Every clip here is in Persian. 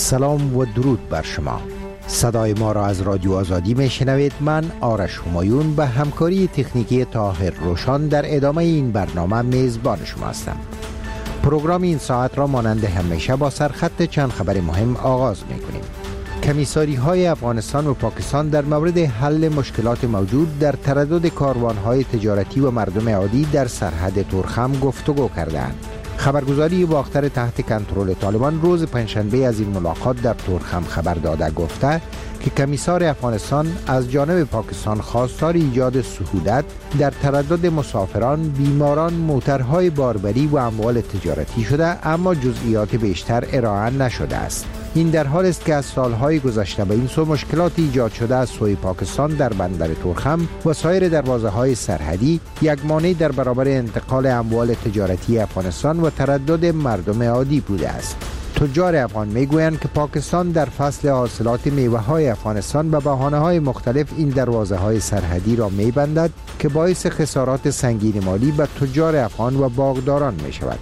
سلام و درود بر شما. صدای ما را از رادیو آزادی می شنوید. من آرش همایون به همکاری تکنیکی طاهر روشان در ادامه این برنامه میزبان شما هستم. پروگرام این ساعت را مانند همیشه با سرخط چند خبر مهم آغاز می کنیم. کمیساری های افغانستان و پاکستان در مورد حل مشکلات موجود در تردد کاروان های تجارتی و مردم عادی در سرحد تورخم گفتگو کردند. خبرگزاری باختر تحت کنترل طالبان روز پنجشنبه از این ملاقات در تورخم خبر داده گفته که کمیسار افغانستان از جانب پاکستان خواستار ایجاد سهولت در تردد مسافران، بیماران، موترهای باربری و اموال تجارتی شده، اما جزئیات بیشتر ارائه نشده است. این در حال است که از سالهای گذشته به این سو مشکلات ایجاد شده از سوی پاکستان در بندر تورخم و سایر دروازه‌های سرحدی یک مانع در برابر انتقال اموال تجارتی افغانستان و تردد مردم عادی بوده است. تجار افغان میگویند که پاکستان در فصل حاصلات میوه‌های افغانستان به بهانه‌های مختلف این دروازه‌های سرحدی را می‌بندد که باعث خسارات سنگین مالی به تجار افغان و باغداران می‌شود.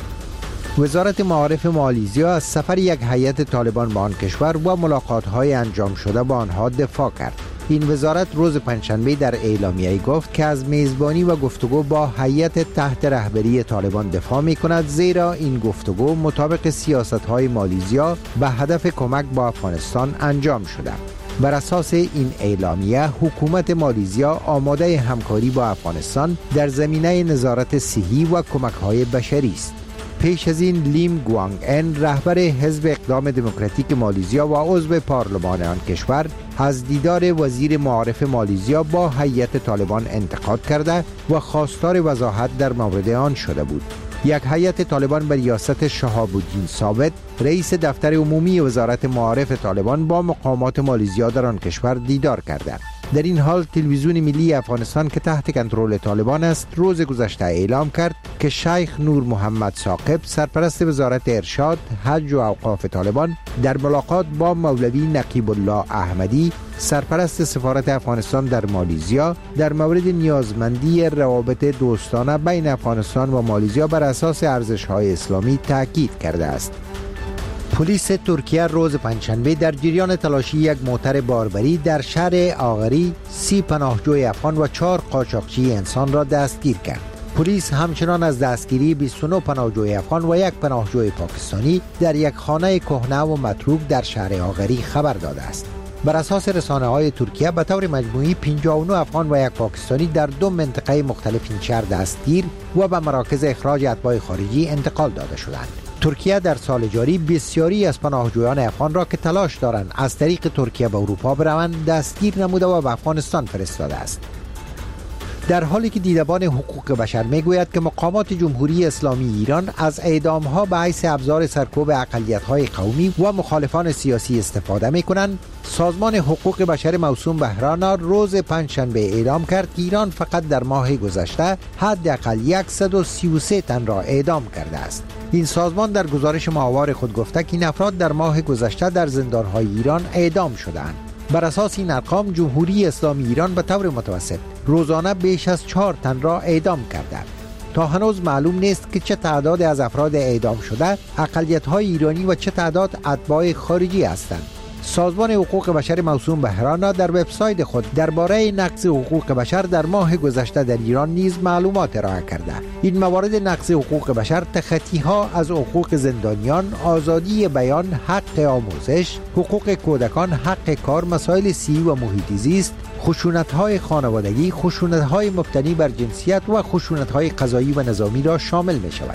وزارت معارف مالیزیا از سفر یک هیئت طالبان به آن کشور و ملاقات‌های انجام شده با آنها دفاع کرد. این وزارت روز پنجشنبه در اعلامیه گفت که از میزبانی و گفتگو با هیئت تحت رهبری طالبان دفاع می‌کند، زیرا این گفتگو مطابق سیاست‌های مالیزیا به هدف کمک با افغانستان انجام شده. بر اساس این اعلامیه حکومت مالیزیا آماده همکاری با افغانستان در زمینه نظارت صحی و کمک‌های بشری است. پیش از این لیم گوانگ ان رهبر حزب اقدام دموکراتیک مالیزیا و عضو پارلمان آن کشور از دیدار وزیر معارف مالیزیا با هیئت طالبان انتقاد کرده و خواستار وضاحت در مورد آن شده بود. یک هیئت طالبان به ریاست شهاب الدین ثابت رئیس دفتر عمومی وزارت معارف طالبان با مقامات مالیزیا در آن کشور دیدار کرده. در این حال تلویزیون ملی افغانستان که تحت کنترل طالبان است روز گذشته اعلام کرد که شیخ نور محمد ثاقب سرپرست وزارت ارشاد، حج و اوقاف طالبان در ملاقات با مولوی نقیب الله احمدی سرپرست سفارت افغانستان در مالیزیا در مورد نیازمندی روابط دوستانه بین افغانستان و مالیزیا بر اساس ارزش‌های اسلامی تاکید کرده است. پلیس ترکیه روز پنجشنبه در جریان تلاشی یک موتر باربری در شهر آغری 30 پناهجوی افغان و 4 قاچاقچی انسان را دستگیر کرد. پلیس همچنان از دستگیری 29 پناهجوی افغان و یک پناهجوی پاکستانی در یک خانه کهنه و متروک در شهر آغری خبر داده است. بر اساس رسانه‌های ترکیه به طور مجموعی 59 افغان و یک پاکستانی در 2 منطقه مختلف این شهر دستگیر و به مراکز اخراج اتباع خارجی انتقال داده شدند. ترکیه در سال جاری بسیاری از پناهجویان افغان را که تلاش دارند از طریق ترکیه به اروپا بروند دستگیر نموده و به افغانستان فرستاده است. در حالی که دیدبان حقوق بشر میگوید که مقامات جمهوری اسلامی ایران از اعدام‌ها به حیث ابزار سرکوب اقلیت‌های قومی و مخالفان سیاسی استفاده می‌کنند، سازمان حقوق بشر موسوم به هرانا روز پنجشنبه اعلام کرد که ایران فقط در ماه گذشته حداقل 133 تن را اعدام کرده است. این سازمان در گزارش ماهوار خود گفته که این افراد در ماه گذشته در زندان‌های ایران اعدام شدند. بر اساس این ارقام جمهوری اسلامی ایران به طور متوسط روزانه بیش از 4 تن را اعدام کرده. تا هنوز معلوم نیست که چه تعداد از افراد اعدام شده اقلیت‌های ایرانی و چه تعداد اتباع خارجی هستند. سازمان حقوق بشر موسوم به هرانا در وبسایت خود درباره نقض حقوق بشر در ماه گذشته در ایران نیز معلومات ارائه کرده. این موارد نقض حقوق بشر تخطی‌ها از حقوق زندانیان، آزادی بیان، حق آموزش، حقوق کودکان، حق کار، مسائل صحی و محیط زیست، خشونت‌های خانوادگی، خشونت‌های مبتنی بر جنسیت و خشونت‌های قضایی و نظامی را شامل می‌شود.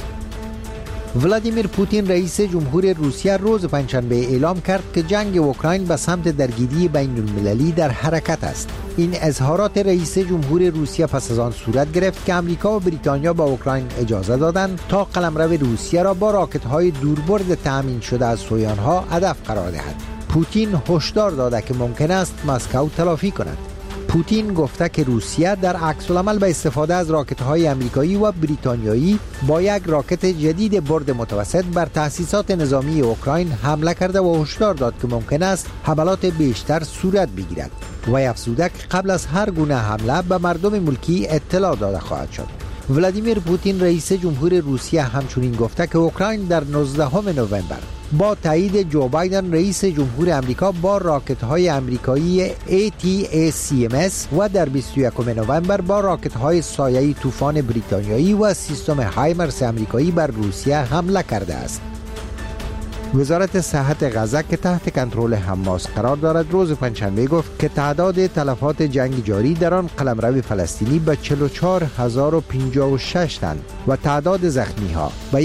ولادیمیر پوتین رئیس جمهور روسیه روز پنجشنبه اعلام کرد که جنگ اوکراین به سمت درگیری بین المللی در حرکت است. این اظهارات رئیس جمهور روسیه پس از آن صورت گرفت که امریکا و بریتانیا به اوکراین اجازه دادند تا قلمرو روسیه را با راکت‌های دوربرد تأمین شده از سوی آنها هدف قرار دهد. پوتین هشدار داده که ممکن است مسکو تلافی کند. پوتین گفته که روسیه در عکس‌العمل به استفاده از راکت‌های آمریکایی و بریتانیایی با یک راکت جدید برد متوسط بر تأسیسات نظامی اوکراین حمله کرده و هشدار داد که ممکن است حملات بیشتر صورت بگیرد و افزوده که قبل از هر گونه حمله به مردم ملکی اطلاع داده خواهد شد. ولادیمیر پوتین رئیس جمهور روسیه همچنین گفته که اوکراین در 19 نوامبر با تایید جو بایدن رئیس جمهور امریکا با راکت‌های آمریکایی ATACMS و در 21 نوامبر با راکت‌های سایه طوفان بریتانیایی و سیستم هایمرس آمریکایی بر روسیه حمله کرده است. وزارت صحت غزه که تحت کنترل حماس قرار دارد روز پنجشنبه گفت که تعداد تلفات جنگ جاری در آن قلمرو فلسطینی به 44056 تن و تعداد زخمی ها به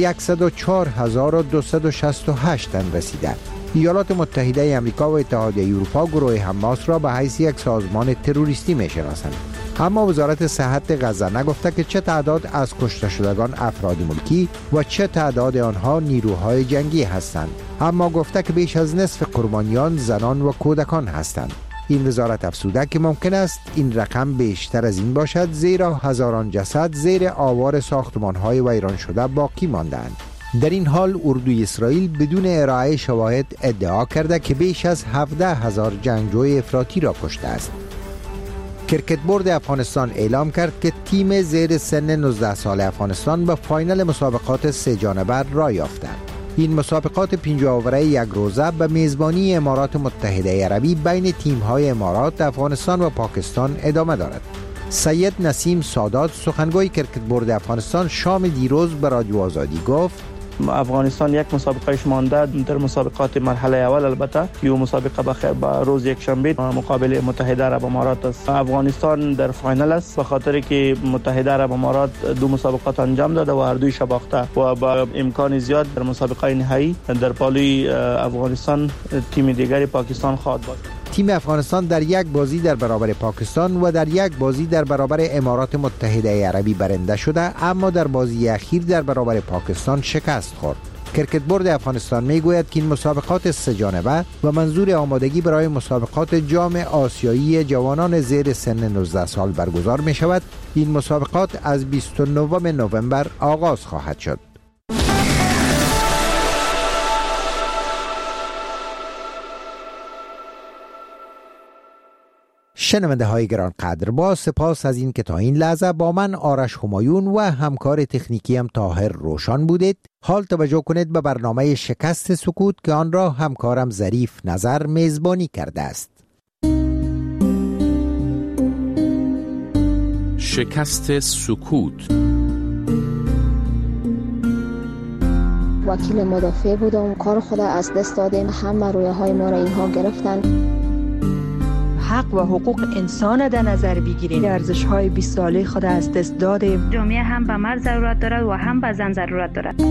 104268 تن رسیده. ایالات متحده آمریکا و اتحادیه اروپا گروه حماس را به حیث یک سازمان تروریستی می‌شناسند. اما وزارت صحت غزه نگفته که چه تعداد از کشته شدگان افراد ملکی و چه تعداد آنها نیروهای جنگی هستند، اما گفته که بیش از نصف قربانیان زنان و کودکان هستند. این وزارت افزوده که ممکن است این رقم بیشتر از این باشد، زیرا هزاران جسد زیر آوار ساختمان‌های ویران شده باقی مانده‌اند. در این حال اردوی اسرائیل بدون ارائه شواهد ادعا کرده که بیش از 17,000 جنگجوی افراطی را کشته است. کرکت بورد افغانستان اعلام کرد که تیم زیر سن 19 سال افغانستان به فاینال مسابقات 3 جانبه را یافته. این مسابقات 5 آوره یک روزه به میزبانی امارات متحده عربی بین تیم‌های امارات، افغانستان و پاکستان ادامه دارد. سید نسیم سادات سخنگوی کرکت بورد افغانستان شام دیروز به رادیو آزادی گفت افغانستان یک مسابقهش مانده در مسابقات مرحله اول، البته یو مسابقه با روز یک شنبه مقابل متحده عرب امارات است. افغانستان در فاینال است به خاطر که متحده عرب امارات 2 مسابقات انجام داده و هر دوی باخته و با امکان زیاد در مسابقه نهایی در پالوی افغانستان تیم دیگری پاکستان خواهد بود. تیم افغانستان در یک بازی در برابر پاکستان و در یک بازی در برابر امارات متحده عربی برنده شده، اما در بازی اخیر در برابر پاکستان شکست خورد. کرکت بورد افغانستان میگوید که این مسابقات 3 جانبه و منظور آمادگی برای مسابقات جام آسیایی جوانان زیر سن 19 سال برگزار می شود. این مسابقات از 29 نوامبر آغاز خواهد شد. شنونده های گرانقدر، با سپاس از این که تا این لحظه با من آرش همایون و همکار تکنیکیم طاهر روشان بودید. حال توجه کنید به برنامه شکست سکوت که آن را همکارم ظریف نظر میزبانی کرده است. شکست سکوت. وکیل مدافع بودم، کار خود از دست دادیم، همه رویاهای ما را اینها گرفتن. حق و حقوق انسان در نظر بگیریم. ارزش‌های 20 ساله خود از دست دادیم. جامعه هم به مرد ضرورت دارد و هم به زن ضرورت دارد.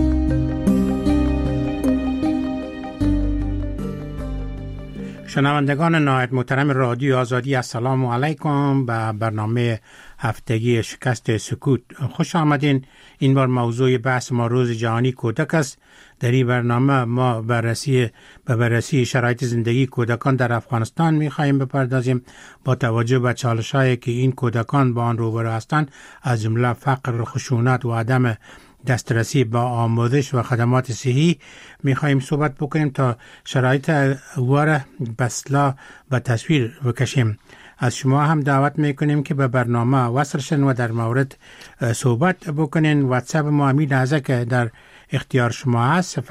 شنوندگان نهایت محترم رادیو آزادی، السلام علیکم. به برنامه هفتگی شکست سکوت خوش آمدین. این بار موضوع بحث ما روز جهانی کودک است. در این برنامه ما بررسی شرایط زندگی کودکان در افغانستان می‌خواهیم بپردازیم با توجه به چالش‌هایی که این کودکان با آن روبرو هستند، از جمله فقر، خشونت و عدم دسترسی با آموزش و خدمات صحی. می‌خواهیم صحبت بکنیم تا شرایط واره بسلا و تصویر بکشیم. از شما هم دعوت میکنیم که به برنامه وصل شن و در مورد صحبت بکنین. واتساپ ما همین لحظه که در اختیار شما هست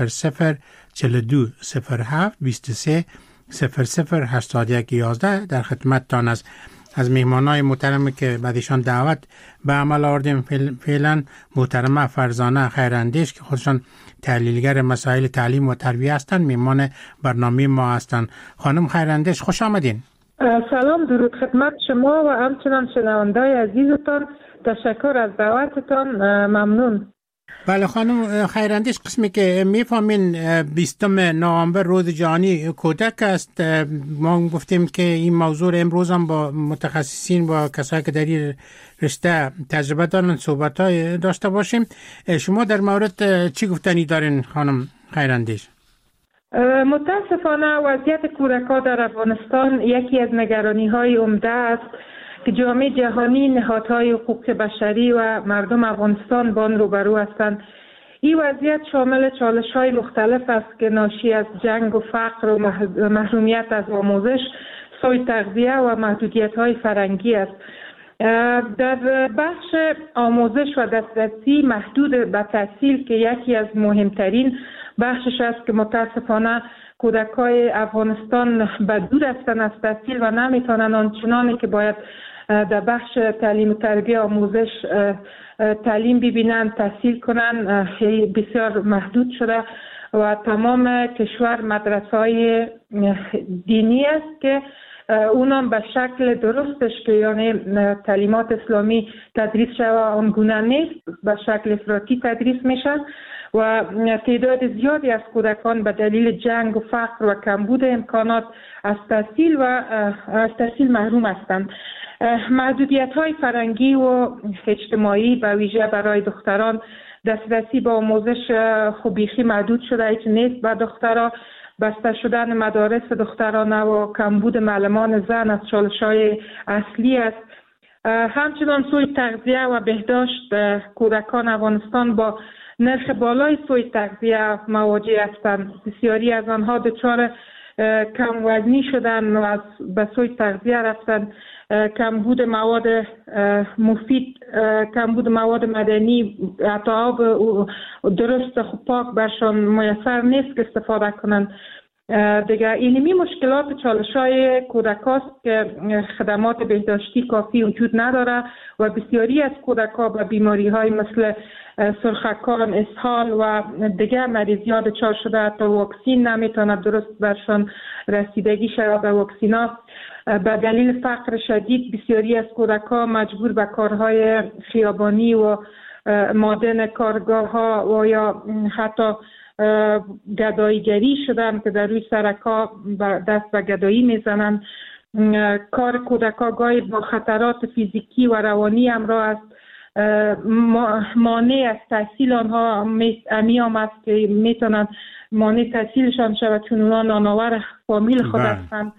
004232300811 در خدمتتان است. از مهمانای محترم که بعدشان دعوت به عمل آوردیم فعلا محترمه فرزانه خیراندیش که خودشان تحلیلگر مسائل تعلیم و تربیت هستند، مهمان برنامه ما هستند. خانم خیراندیش خوش آمدین. سلام، درود خدمت شما و همچنان شنونده‌های عزیزتان. تشکر از دعوتتان، ممنون. بله خانم خیراندیش، قسمی که میفهمین 20 نوامبر روز جهانی کودک است. ما گفتیم که این موضوع امروز هم با متخصصین و کسایی که در این رشته تجربه دارن صحبت‌های داشته باشیم. شما در مورد چی گفتنی دارین خانم خیراندیش؟ متاسفانه وضعیت کودکان در افغانستان یکی از نگرانی‌های عمده است که جامعه جهانی، نهادهای حقوق بشری و مردم افغانستان با آن روبرو هستند. این وضعیت شامل چالش‌های مختلف است که ناشی از جنگ و فقر و محرومیت از آموزش، سوء تغذیه و محدودیت‌های فرهنگی است. در بخش آموزش و دسترسی محدود به تحصیل که یکی از مهمترین بخشش است که متاسفانه کودکای افغانستان به دور هستند از تحصیل و نمیتونن آنچنانی که باید در بخش تعلیم و تربیت آموزش تعلیم ببینن تحصیل کنن بسیار محدود شده و تمام کشور مدرسه‌های دینی است که اونم به شکل درستش که یعنی تعلیمات اسلامی تدریس شده آنگونه نیست، به شکل افراطی تدریس میشن و تعداد زیادی از کودکان به دلیل جنگ و فقر و کمبود امکانات از تحصیل محروم هستند. محدودیت‌های فرهنگی و اجتماعی به ویژه برای دختران دسترسی به آموزش خوبیخی محدود شده، هیچ نیست به دخترها. بسته شدن مدارس دخترانه و کمبود معلمان زن از چالش‌های اصلی است. همچنان سوء تغذیه و بهداشت کودکان افغانستان با نرخ بالای سوء تغذیه مواجه هستند. بسیاری از آنها دچار کم وزنی شدن و به سوء تغذیه رفتن. کمبود مواد مفید، کمبود مواد مدنی، حتی آب درست خوب پاک برشان میسر نیست که استفاده کنند. دیگه اینمی مشکلات چالش‌های کودکاست که خدمات بهداشتی کافی وجود نداره و بسیاری از کودکا به بیماری‌های مثل سرخکان، اسهال و دیگر مریضیات دچار شده. حتی واکسین نمیتونه درست برشان رسیدگی شود به واکسینا. به دلیل فقر شدید بسیاری از کودکا مجبور به کارهای خیابانی و مادن کارگاه‌ها و یا حتی گداییگری شدن که در روی سرکا دست به گدایی میزنن. کار کودکا گاهی با خطرات فیزیکی و روانی همراه است. مانع از تحصیل آنها امیام است که میتونن مانع تحصیلشان شود چون اونا نانآور فامیل خود هستند.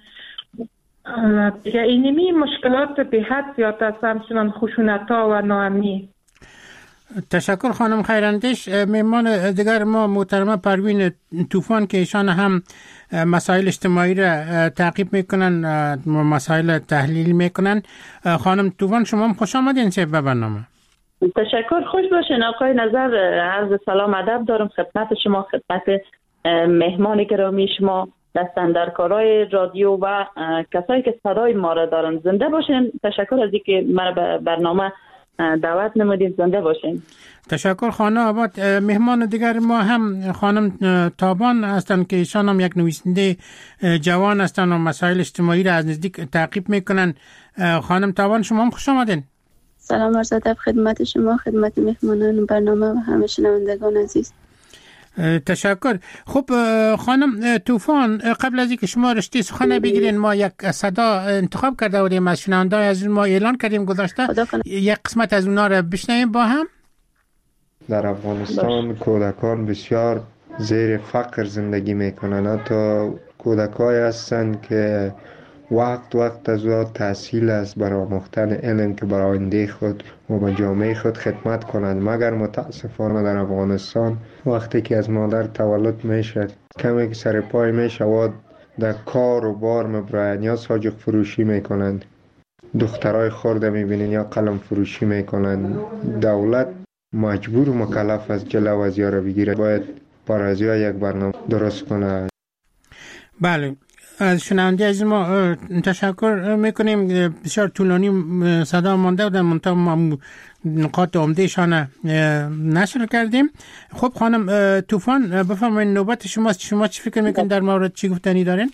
دیگه اینمی مشکلات به حد زیاد است، همچنان خشونت‌ها و ناامنی. تشکر خانم خیراندیش. مهمان دیگر ما محترمه پروین طوفان که ایشان هم مسائل اجتماعی را تعقیب میکنن، مسائل تحلیل میکنن. خانم طوفان شما هم خوش آمدین به برنامه. تشکر، خوش باشین آقای نظر. عرض سلام ادب دارم خدمت شما، خدمت مهمان گرامی شما، دستاندرکارای رادیو و کسایی که صدای ما را دارن. زنده باشین. تشکر از اینکه مرا به برنامه دعوت نمودید. زنده باشین. تشکر خانم آباد. مهمان دیگر ما هم خانم تابان هستند که ایشان هم یک نویسنده جوان هستند و مسائل اجتماعی را از نزدیک تعقیب میکنن. خانم تابان شما هم خوش آمدین. سلام عرض ادب خدمت شما، خدمت مهمانان برنامه و همه شنوندگان عزیز. تشکر. خب خانم طوفان، قبل از اینکه شما رشته سخن بگیرین ما یک صدا انتخاب کرده بودیم از شنونده‌های از ما اعلان کردیم گذاشته، یک قسمت از اونا رو بشنویم با هم. در افغانستان کودکان بسیار زیر فقر زندگی میکنن. حتی کودکایی هستند که وقت از او تحصیل است برای آموختن علم که برای آینده خود و به جامعه خود خدمت کنند. مگر متاسفانه در افغانستان وقتی که از مادر تولد میشه کمی که سر پای میشه در کار و بار مبراین یا ساجق فروشی میکنند، دخترای خورده میبینین یا قلم فروشی میکنند. دولت مجبور و مکلف از جلو از یارو بگیره، باید پارازیا یک برنامه درست کنه. بله، از شنونده از ما تشکر میکنیم. بسیار طولانی صدا مانده بودن، منتها ما نقاط عمدهشان نشر کردیم. خب خانم طوفان بفرمایید، نوبت شماست. شما چی فکر میکنید در مورد چی گفتنی دارین؟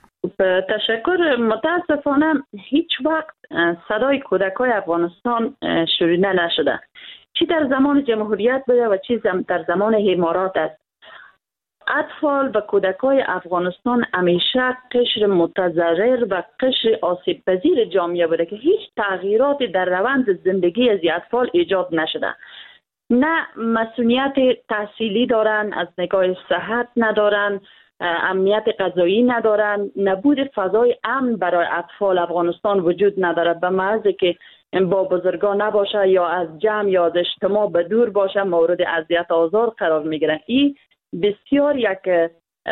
تشکر. متاسفانه هیچ وقت صدای کودکای افغانستان شنیده نشده، چی در زمان جمهوریت بوده و چی در زمان امارات است. اطفال و کودکای افغانستان همیشه قشر متضرر و قشر آسیب پذیر جامعه بوده که هیچ تغییراتی در روند زندگی از اطفال ایجاد نشده. نه مسئولیت تحصیلی دارن، از نگاه صحت ندارن، امنیت غذایی ندارن، نبود فضای امن برای اطفال افغانستان وجود نداره. به محض که با بزرگان نباشه یا از جمع یا از اجتماع به دور باشه مورد اذیت آزار قرار میگیرن. این بسیار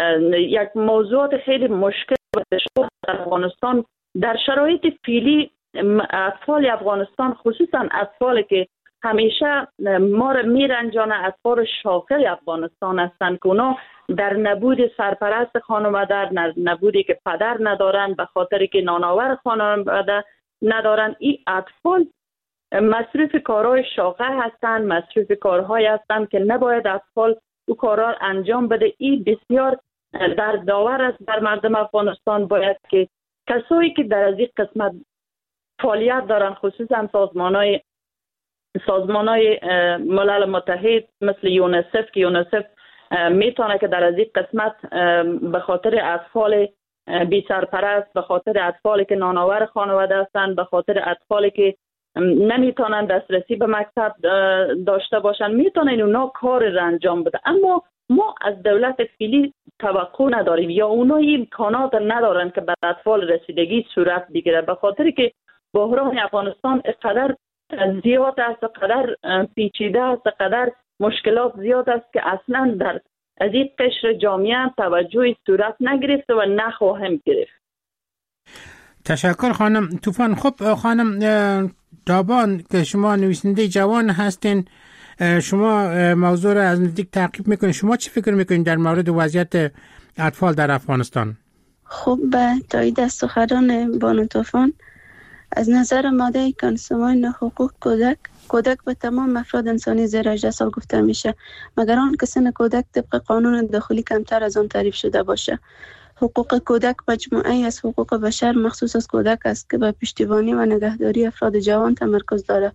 یک موضوعات خیلی مشکل و دشوار در افغانستان در شرایط فعلی اطفال افغانستان، خصوصا اطفالی که همیشه ما را میرنجانه، اطفال شاخه افغانستان هستند که اونا در نبود سرپرست خانواده، نبودی که پدر ندارن، به خاطر که نانآور خانواده ندارن، این اطفال مصروف کارهای شاقه هستند، مصروف کارهای هستند که نباید اطفال او کارها انجام بده. این بسیار دردآور است بر مردم افغانستان. باید که کسایی که در از این قسمت فعالیت دارن، خصوصا سازمانهای ملل متحد مثل یونیسف، که یونیسف میتونه که در از این قسمت به خاطر اطفال بی سرپرست، به خاطر اطفالی که نانآور خانواده هستند، به خاطر اطفالی که نمیتونن دسترسی به مکتب داشته باشن، میتونن اونا کار را انجام بده. اما ما از دولت فعلی توقع نداریم یا اونا این امکانات ندارن که به اطفال رسیدگی صورت بگیره، به خاطر که بحران افغانستان اقدر زیاد است، اقدر پیچیده است، اقدر مشکلات زیاد است که اصلا در از این قشر جامعه توجه صورت نگرفته و نخواهم گرفت. تشکر خانم طوفان. خب خانم تابان که شما نویسنده جوان هستین، شما موضوع را از نزدیک تعقیب میکنید، شما چی فکر میکنید در مورد وضعیت اطفال در افغانستان؟ خب به تایید از سخنان بانو طوفان، از نظر ماده کنسومان حقوق کودک به تمام افراد انسانی زیر 18 سال گفته میشه، مگر آن که سن کودک طبق قانون داخلی کمتر از آن تعریف شده باشه. حقوق کودک مجموعه‌ای از حقوق بشر مخصوص از کودک است که به پشتیبانی و نگهداری افراد جوان تمرکز داره.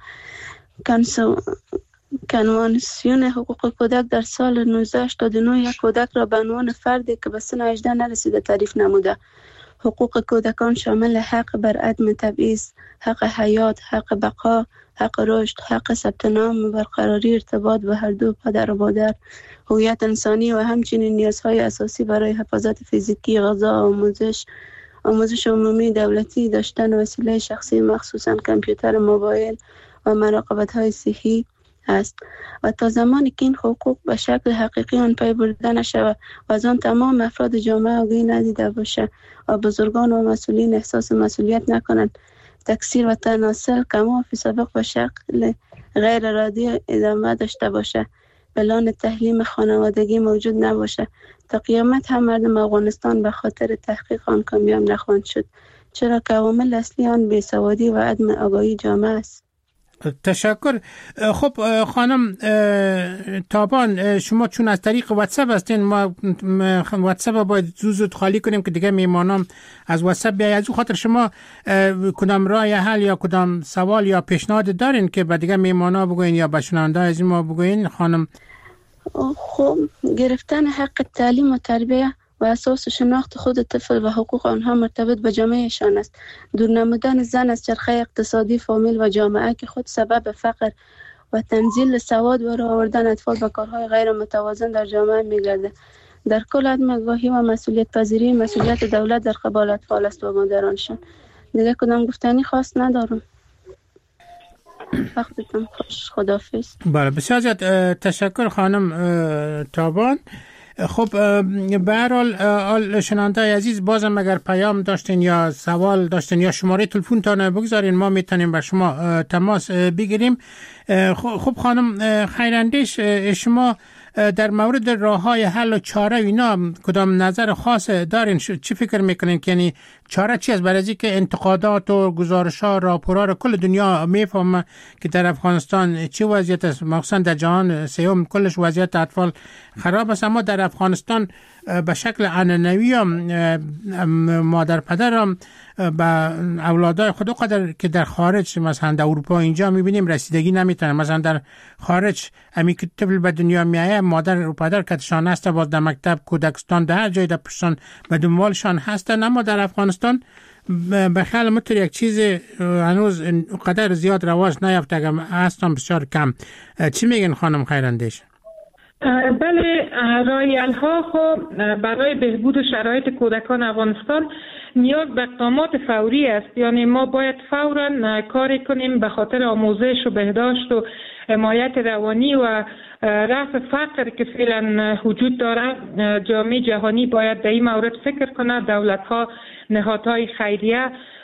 کنوانسیون حقوق کودک در سال 1989 یک کودک را به عنوان فردی که به سن 18 نرسیده تعریف نموده. حقوق کودکان شامل حق بر عدم تبعیض، حق حیات، حق بقا، حق رشد، حق ثبت نام و برقراری ارتباط با هر دو پدر و مادر، هویت انسانی و همچنین نیازهای اساسی برای حفاظت فیزیکی، غذا، آموزش عمومی دولتی، داشتن وسیله شخصی مخصوصاً کامپیوتر موبایل و مراقبت‌های صحی است. و تا زمانی که این حقوق به شکل حقیقی آن پی برده نشود و از آن تمام افراد جامعه آگاهی ندیده باشه و بزرگان و مسئولین احساس مسئولیت نکنند، تکثیر و تناسل کما فی سابق به شکل غیر ارادی ادامه داشته باشه، پلان تحریم خانوادگی موجود نباشه، تا قیامت هم مردم افغانستان به خاطر تحقیق آن کامیاب نخواهند شد، چرا که عوامل اصلی آن بیسوادی و عدم آگاهی جامعه است. تشکر. خب خانم تابان، شما چون از طریق واتساپ هستین، ما واتساپ باید زود خالی کنیم که دیگه میمانم از واتساپ بیاید. از خاطر شما کدام راه حل یا کدام سوال یا پیشنهاد دارین که به دیگه میمانا بگوین یا به شنونده از ما بگوین خانم؟ خب گرفتن حق تعلیم و تربیه و اساس شناخت خود طفل و حقوق آنها مرتبط به جامعهشان است. دور نمودن زن از چرخه اقتصادی فامیل و جامعه که خود سبب فقر و تنزیل سواد و آوردن اطفال به کارهای غیر متوازن در جامعه می‌گردد. در کل عدم آگاهی و مسئولیت پذیری مسئولیت دولت در قبال اطفال است و مادرانشان. دیگه کدام گفتنی خاص ندارم. وقتتون خوش. خداحافظ. بله بسیار زیاد تشکر خانم تابان. خب به هر حال شنونده عزیز، بازم اگر پیام داشتین یا سوال داشتین یا شماره تلفن تان بگذارین، ما میتونیم با شما تماس بگیریم. خب خانم خیراندیش، شما در مورد راه‌های حل و چاره اینا کدام نظر خاص دارین؟ چی فکر میکنین که یعنی چاره چی است؟ برای از اینکه انتقادات و گزارش‌ها راپورها رو کل دنیا میفهمه که در افغانستان چه وضعیت است، مخصوصا در جهان سوم کلش وضعیت اطفال خراب است، اما در افغانستان به شکل عنعنوی مادر پدر به اولادای خود قدر که در خارج مثلا در اروپا اینجا میبینیم رسیدگی نمیتونه. مثلا در خارج امی که طفل به دنیا میایه مادر و پدر کتشان هست، باز در مکتب، کودکستان، در هر جای در پشتان به دنبالشان هستن، اما در افغانستان به خیال مطور یک چیز هنوز قدر زیاد رواج نیافته، اگر هستن بسیار کم. چی میگن خانم خیراندیش؟ بله، رایل ها خب برای بهبود شرایط کودکان افغانستان نیاز به اقدامات فوری است. یعنی ما باید فوراً کاری کنیم به خاطر آموزش و بهداشت و حمایت روانی و رفع فقر که فعلا وجود دارد. جامعه جهانی باید در این مورد فکر کنه، دولت ها، نهادهای خیریه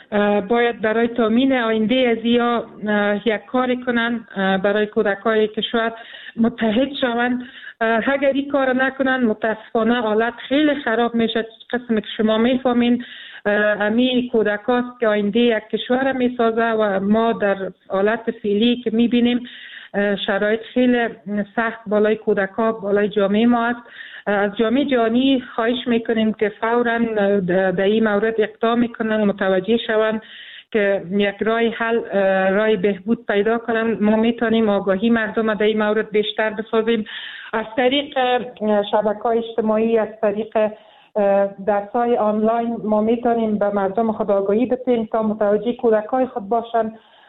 باید برای تامین آینده از یا یک کاری کنن برای کودکای کشور متحد شوند. اگر این کار نکنن متاسفانه حالت خیلی خراب میشه. قسمی که شما میفهمین امی کودکاست که آینده یک کشور میسازه و ما در حالت فعلی که میبینیم شرایط خیلی سخت بالای کودکا بالای جامعه ما است. از جامعه جهانی خواهش میکنیم که فوراً در این مورد اقدام میکنن و متوجه شوند که یک راه حل راه بهبود پیدا کنن. ما میتونیم آگاهی مردم در این مورد بیشتر بسازیم از طریق شبکه‌های اجتماعی، از طریق درس‌های آنلاین. ما میتونیم به مردم خود آگاهی بدیم تا متوجه کودکای خود باشن.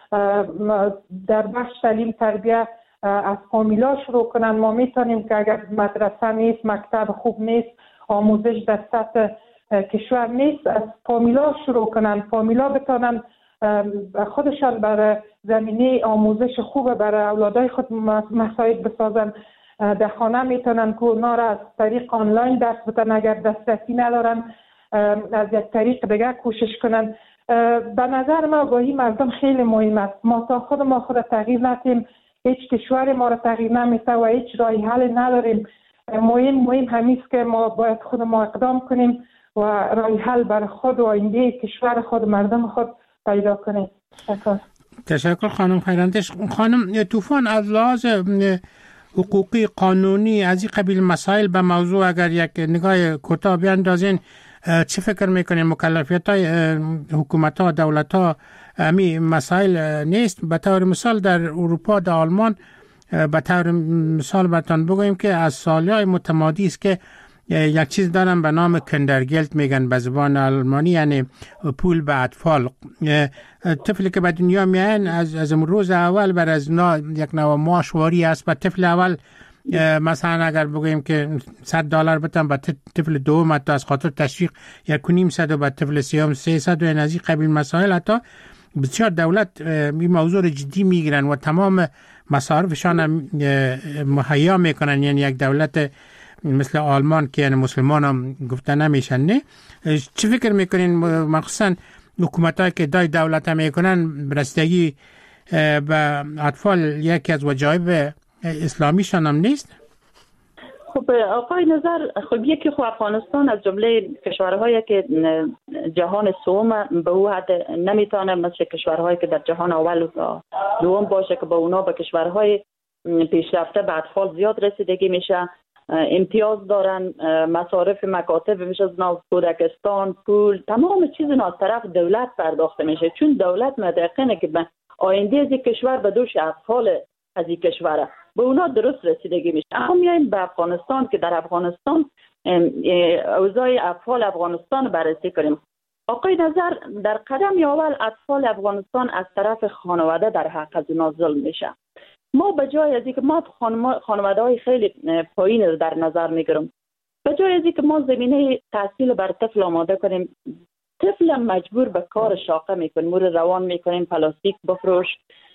در بخش تعلیم تربیت از فامیلا شروع کنن. ما میتونیم که اگر مدرسه نیست، مکتب خوب نیست، آموزش در سطح کشور نیست، از فامیلا شروع کنن. فامیلا بتونن خودشان برای زمینه آموزش خوب برای اولادای خود مساعد بسازن. در خانه میتونن که اونا را از طریق آنلاین درس بدن. اگر دسترسی ندارن از یک طریق دیگه کوشش کنن. به نظر ما آگاهی مردم خیلی مهم است. ما تا خود تغییر ندیم، هیچ کشور ما را تغییر نمیده و هیچ راه حل نداریم. مهم همیست که ما باید خود ما اقدام کنیم و راه حل برای خود و آینده کشور خود مردم خود پیدا کنیم. تشکر خانم خیراندیش. خانم طوفان، از لحاظ حقوقی قانونی از این قبیل مسائل به موضوع اگر یک نگاه کوتاه بیاندازین، چه فکر میکنین مکلفیت های حکومت ها دولت ها امی مسائل نیست؟ به طور مثال در اروپا، در آلمان، به طور مثال براتون بگویم که از سالهای متمادی است که یک چیز دارن به نام کندرگلت میگن به زبان آلمانی، یعنی پول به اطفال. طفلی که به دنیا میان از روز اول بر از یک نوع ماشواری است. به طفل اول مثلا اگر بگویم که $100 بتن، به طفل دوم حتی از خاطر تشویق 1,500 و به طفل سوم 300 و از این قبیل مسائل. حتی بسیار دولت این موضوع رو جدی میگیرن و تمام مصارفشان مهیا میکنن. یعنی یک دولت مثل آلمان که یعنی مسلمان هم گفته نمیشن. نه چه فکر میکنین مخصوصا حکومتایی که دای دولت هم میکنن برستگی به اطفال یکی از وجایب اسلامیشان هم نیست؟ خب آقای نظر، خب یکی افغانستان از جمله کشورهایی که جهان سوم به او حد نمیتونه مثل کشورهایی که در جهان اول و دوم باشه که با اونا به کشورهای پیشرفته به اطفال زیاد رسیدگی میشه، امتیاز دارن، مصارف مکاتب میشه از کودکستان، پول، تمام چیز از طرف دولت پرداخته میشه، چون دولت مدقنه که به آینده از کشور به دوش اطفال از این کشوره به اونا درست رسیدگی میشه. اما میایم به افغانستان که در افغانستان اوضاع اطفال افغانستان بررسی کنیم. آقای نظر، در قدم اول اطفال افغانستان از طرف خانواده در حق از اونا ظلم میشه. ما به جای از اینکه ما خانواده های خیلی پایین رو در نظر میگیرم، به جای از اینکه ما زمینه تحصیل بر طفل آماده کنیم، طفل مجبور به کار شاقه میکنیم، مور روان میکنیم، پلاستیک بفروش،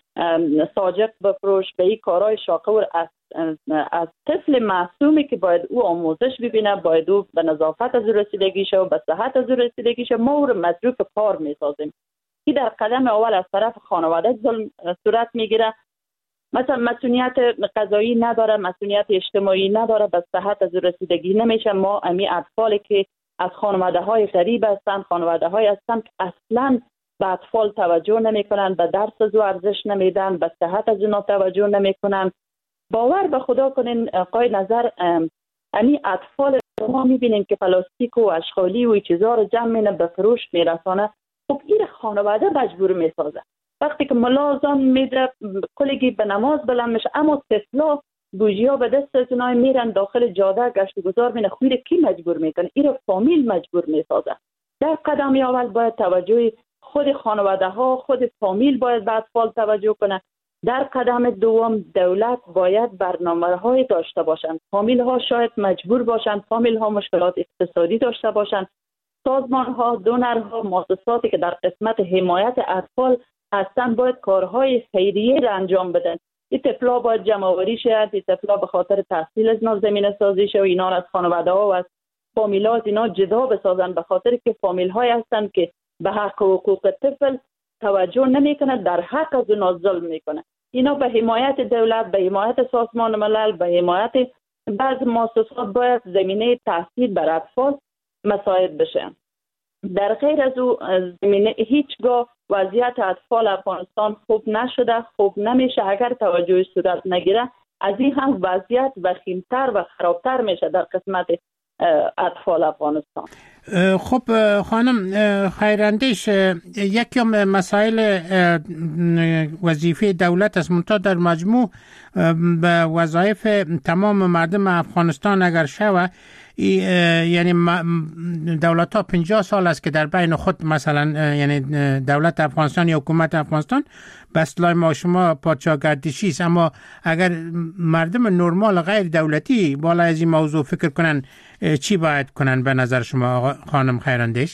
ساجق بفروش، به این کارهای شاقه و از طفل معصومی که باید او آموزش ببینه، باید او به نظافت از رسیدگیشه و به صحت از رسیدگیشه، ما او رو مصروف کار میسازیم. این در قدم اول از طرف خانواده ظلم صورت میگیره. مثلا مسئولیت قضایی نداره، مسئولیت اجتماعی نداره، به صحت از رسیدگی نمیشه. ما امی اطفالی که از خانواده های غریب هستن، خانواده های هستن که اصلا به اطفال توجه نمی کنن، به درس از ارزش نمیدن، به صحت از اونا توجه نمی کنن. باور به خدا کنین آقای نظر، امی اطفال ما میبینیم که پلاستیک و اشغالی و چیزا رو جمع مینه به فروش میرسانه. خب این خانواده مجبور میسازه. وقتی که ملازم میده کلگی به نماز بلند میشه، اما طفلا بوجیا به دست از اونای میرن داخل جاده گشت و گذار مینه. خویر کی مجبور میکنه؟ این فامیل مجبور میسازه. در قدم اول باید توجه خود خانواده ها، خود فامیل باید به اطفال توجه کنه. در قدم دوم دولت باید برنامه‌های داشته باشند. فامیل ها شاید مجبور باشند، فامیل ها مشکلات اقتصادی داشته باشند. سازمان ها، دونرها، مؤسساتی که در قسمت حمایت اطفال هستن باید کارهای خیریه را انجام بدن. این طفلا باید جمع‌آوری شد، این طفلا به خاطر تحصیل از اینا زمینه سازی شه و اینا از خانواده ها و از فامیلات اینا جدا بسازن، به خاطر که فامیل های هستن که به حق و حقوق طفل توجه نمیکنه، در حق از اونا ظلم میکنه. اینا به حمایت دولت، به حمایت سازمان ملل، به حمایت بعض مؤسسات باید زمینه تحصیل بر اطفال مساعد بشه. در غیر از او زمینه هیچگاه وضعیت اطفال افغانستان خوب نشده، خوب نمیشه. اگر توجه صورت نگیره از این هم وضعیت وخیمتر و خرابتر میشه در قسمت اطفال افغانستان. خب خانم خیراندیش، یکی مسائل وظیفه دولت است، منتها در مجموع به وظایف تمام مردم افغانستان اگر شوه، یعنی دولت ها 50 سال است که در بین خود مثلا یعنی دولت افغانستان یا حکومت افغانستان به اصطلاح ما شما پادشاهگردشی است، اما اگر مردم نرمال غیر دولتی بالا از این موضوع فکر کنن چی باید کنن به نظر شما خانم خیراندیش؟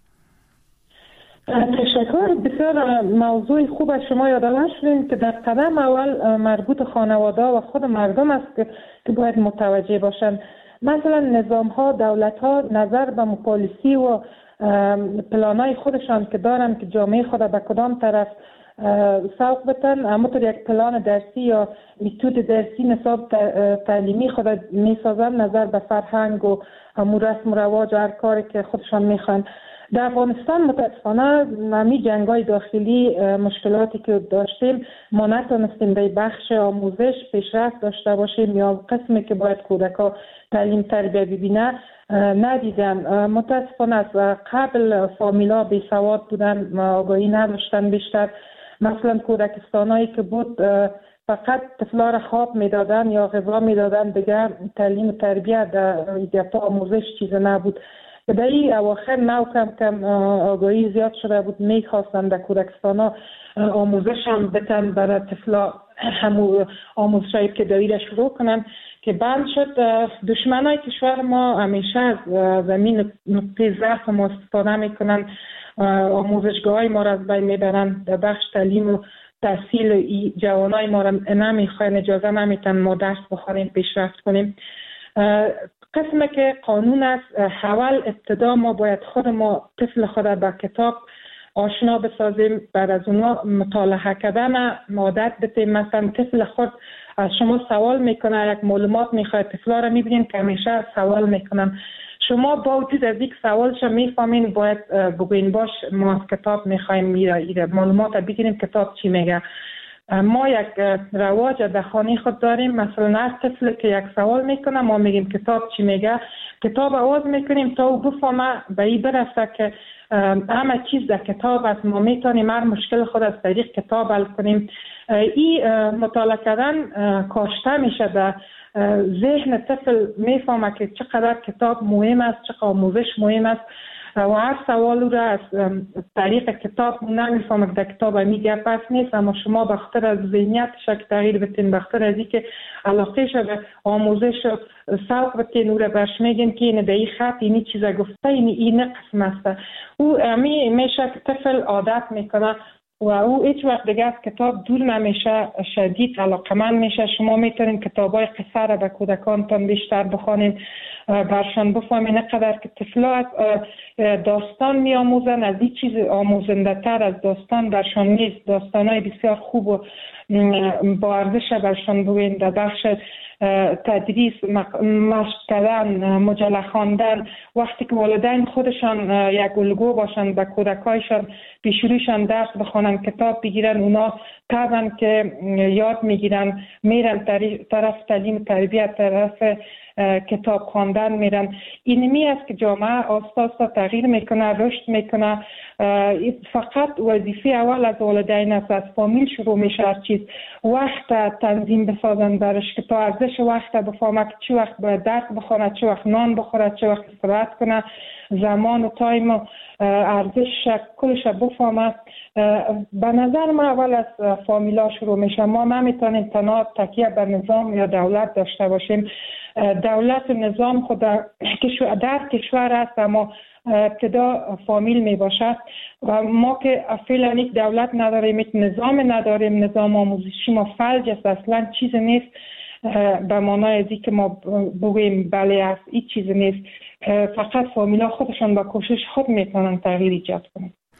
تشکر. بسیار موضوع خوب از شما یادآور شدین که در قدم اول مربوط خانواده و خود مردم است که باید متوجه باشند. مثلا نظام ها، دولت ها نظر به پالیسی و پلان های خودشان که دارن که جامعه خود به کدام طرف سوق بتن، همونطور یک پلان درسی یا میتود درسی نصاب تعلیمی خود میسازن نظر به فرهنگ و همون رسم و رواج و هر کاری که خودشان میخوان. در افغانستان متاسفانه همی جنگای داخلی، مشکلاتی که داشتیم، ما نتونستیم به بخش آموزش پیشرفت داشته باشیم یا قسمی که باید کودکا تعلیم تربیه ببینه ندیدن. متاسفانه از قبل فامیلا بی سواد بودن، آگاهی نداشتن بیشتر. مثلا کودکستانایی که بود فقط طفلا را خواب میدادن یا غذا میدادن، دیگه تعلیم و تربیه در آموزش چیز نبود. در این اواخر نو کم آگاهی زیاد شده بود، میخواستن در کودکستانا آموزش هم بتن برای طفلا، همون آموزش های ابتدایی را شروع کنن که بند شد. دشمنای کشور ما همیشه از زمین نقطه ضعف ما استفاده میکنن، آموزشگاه های ما را از بین میبرن، در بخش تعلیم و تحصیل جوانای ما را نمیخواین، اجازه نمیتن ما درس بخوریم، پیشرفت کنیم. قسمه که قانون است، اول ابتدا ما باید خود ما طفل خود با کتاب آشنا بسازیم، بعد از اونا مطالعه کردن عادت بدیم. مثلا طفل خود از شما سوال میکنه، یک معلومات میخواد، طفلا را میبینین که همیشه سوال میکنن، شما با وجود از یک سوالش میفهمین، باید بگوین باش ما از کتاب میخوایم معلومات بگیریم کتاب چی میگه. ما یک رواج در خانه خود داریم، مثلا هر طفل که یک سوال میکنه ما میگیم کتاب چی میگه، کتاب آواز میکنیم تا او بفهمه، به این برسه که همه چیز در کتاب است، ما میتونیم هر مشکل خود از طریق کتاب حل کنیم. این مطالعه کردن کاشته میشه در ذهن طفل، میفهمه که چقدر کتاب مهم است، چقدر آموزش مهم است و هر سوال را از طریق کتاب نمیفهمه که در کتاب میگه پس نیست، اما شما بخاطر از ذهنیتش که تغییر بتین، بخاطر از اینکه علاقهش به آموزش سوق بتین، او را برش میگین که این در این خط اینی چیزا گفته، این قسم است. او میشه که طفل عادت میکنه و او هیچ وقت دیگه از کتاب دور نمیشه، شدید علاقمند میشه. شما میتونین کتابای قصه را به کودکانتان بیشتر بخوانین، برشان بفهمین نقدر که طفلا از داستان میآموزن، از این چیز آموزنده تر از داستان برشان نیست. داستانای بسیار خوب و با ارزش برشان بگوین. در بخش تدریس، مشق کردن، مجله خواندن، وقتی که والدین خودشان یک الگو باشند به کودکایشان، پیشرویشان درس بخوانن، کتاب بگیرن، اونا طبعا که یاد میگیرن، میرن طرف تعلیم تربیت، طرف کتاب خواندن میرن. اینمی است که جامعه آستا آستا تغییر میکنه، رشد میکنه. فقط وظیفه اول از والدین است، از فامیل شروع میشه هر چیز. وقت تنظیم بسازن برش که تا ارزش وقت بفهمه که چه وقت باید درس بخونه، چه وقت نان بخوره، چه وقت استراحت کنه، زمان و تایم و ارزش کلش بفهمه. به نظر من اول از فامیلا شروع میشه. ما نمیتونیم تنها تکیه بر نظام یا دولت داشته باشیم. دولت و نظام خود در کشور است، اما ابتدا فامیل می باشد و ما که فعلا یک دولت نداریم، یک نظام نداریم، نظام آموزشی ما فلج است، اصلا چیز نیست به معنای ازی که ما بگوییم بله است، این چیز نیست. فقط فامیلا خودشان با کوشش خود میتونن تغییر ایجاد کنن.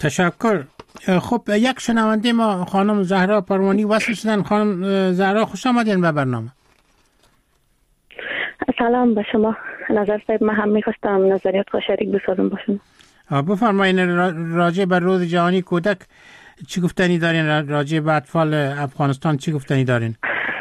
تشکر. خب یک شنونده ما خانم زهرا پروانی وصل شدن. خانم زهرا خوش آمدین به برنامه. سلام به شما نظر صاحب. من هم میخواستم نظریات خود شریک بسازم با شما. بفرمایین راجع به روز جهانی کودک چی گفتنی دارین؟ راجع به اطفال افغانستان چی گفتنی دارین؟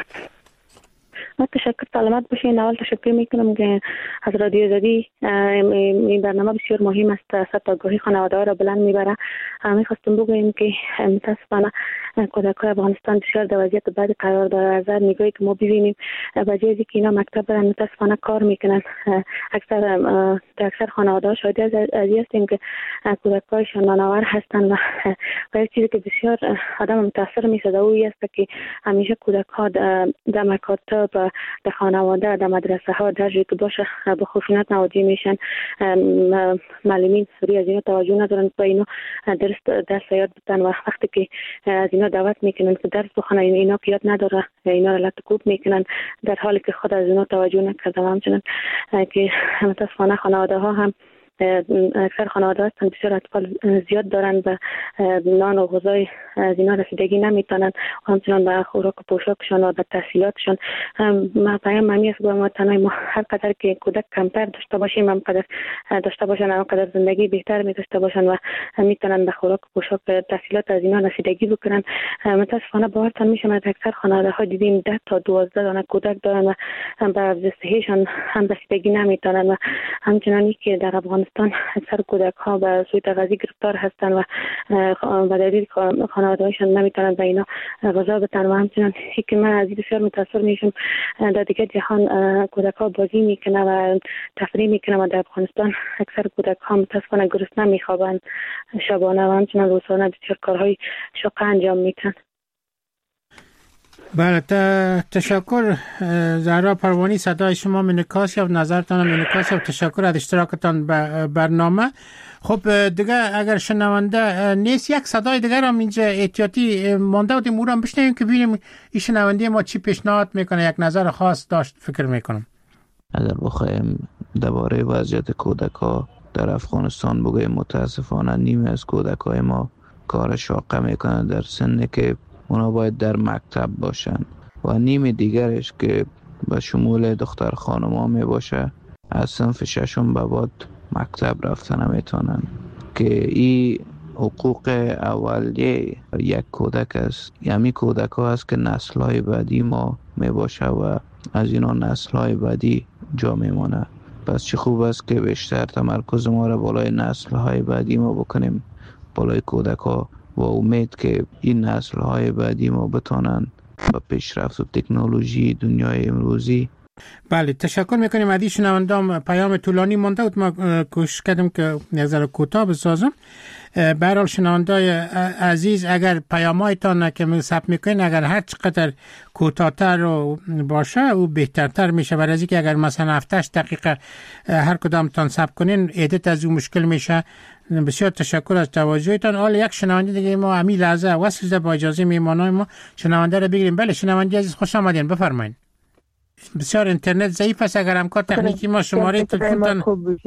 تشکر. سلامت باشین. اول تشکر میکنم که از رادیو آزادی این برنامه بسیار مهم است، سطح آگاهی خانواده ها را بلند میبره. میخواستم بگویم که متاسفانه کودکان افغانستان بسیار در وضعیت بدی قرار داره. از نگاهی که ما ببینیم به جای اینکه اینا مکتب برن متاسفانه کار میکنن. اکثر خانواده ها شاهد از هستیم که کودکانشان نانآور هستند و یک چیزی که بسیار آدم متاثر میشه اوی است که همیشه کودکان در مکاتب، در خانواده، در مدرسه ها، در جایی که باشه به خشونت مواجه میشن. معلمین روی از اینا توجه ندارن و اینا درس یاد بدن و وقتی که از اینا دعوت میکنن که درس بخونن اینا که یاد نداره اینا را لطکوب میکنن در حالی که خود از اینا توجه نکرده. همچنین که متاسفانه خانواده ها هم اکثر خانواده هستن بسیار اطفال زیاد دارن و نان و غذای از اینا رسیدگی نمیتونن، همچنان به خوراک و پوشاکشان و به تحصیلاتشان. ما پیام معنی است با تنهای ما هر قدر که کودک کمتر داشته باشیم هم قدر داشته باشن هم قدر زندگی بهتر می داشته باشن و میتونن به خوراک و پوشاک تحصیلات از اینا رسیدگی بکنن. متاسفانه باورتان میشه ما اکثر خانواده ها دیدیم 10 تا 12 دانه کودک دارن و به افزایششان هم رسیدگی نمیتونن و همچنانی که در افغانستان اکثر کودک ها به سوی تغذیه گرفتار هستند و به دلیل خانواده هایشان نمیتونن به اینا غذا بدن و همچنان که من از این بسیار متاثر میشم. در دیگه جهان کودک ها بازی میکنه و تفریح میکنه و در افغانستان اکثر کودک ها متاسفانه گرسنه میخوابن شبانه و همچنان روزانه بسیار کارهای شاق انجام میدن. بله تشکر زهرا پروانی. صدای شما منعکس و نظرتان منعکس و تشکر از اشتراکتان به برنامه. خب دیگه اگر شنونده نیست یک صدای دیگر هم اینجا احتیاطی مانده بودیم او را هم بشنویم که ببینیم این شنونده ما چی پیشنهاد میکنه، یک نظر خاص داشت فکر میکنم. اگر بخوایم درباره وضعیت کودک‌ها در افغانستان بگویم متاسفانه نیمه از کودک‌های ما کار شاقه میکنن در سنی که اونا باید در مکتب باشن و نیم دیگرش که به شمول دختر خانم‌ها می باشه از صنف ششم به بعد مکتب رفتن نمیتونن که این حقوق اولیه یک کودک است. یعنی کودک ها است که نسل‌های بعدی ما می باشه و از اینا نسل‌های بعدی جا میمانه. پس چه خوب است که بیشتر تمرکز ما را بالای نسل‌های بعدی ما بکنیم، بالای کودک ها، و امید که این نسل‌های بعدی ما بتونن با پیشرفت و تکنولوژی دنیای امروزی. بله تشکر میکنیم. از این شنوندام پیام طولانی مونده بود، ما کوشش کردیم که نظر کوتاه بسازم. به هر حال شنوندای عزیز اگر پیامایتان که ثبت میکنین اگر هر چقدر کوتاه‌تر باشه او بهترتر میشه، برای اینکه اگر مثلا 7 دقیقه هر کدامتان ثبت کنین ادیت از اون مشکل میشه. بسیار تشکر از توجهتان. حالا یک شنونده دیگه ما همین لحظه وصل شده، با اجازه میهمانان ما شنونده رو بگیریم. بله شنونده عزیز خوش آمدین، بفرمایید. بسیار اینترنت ضعیف است، اگر امکان تکنیکی ما شماره تلفنتان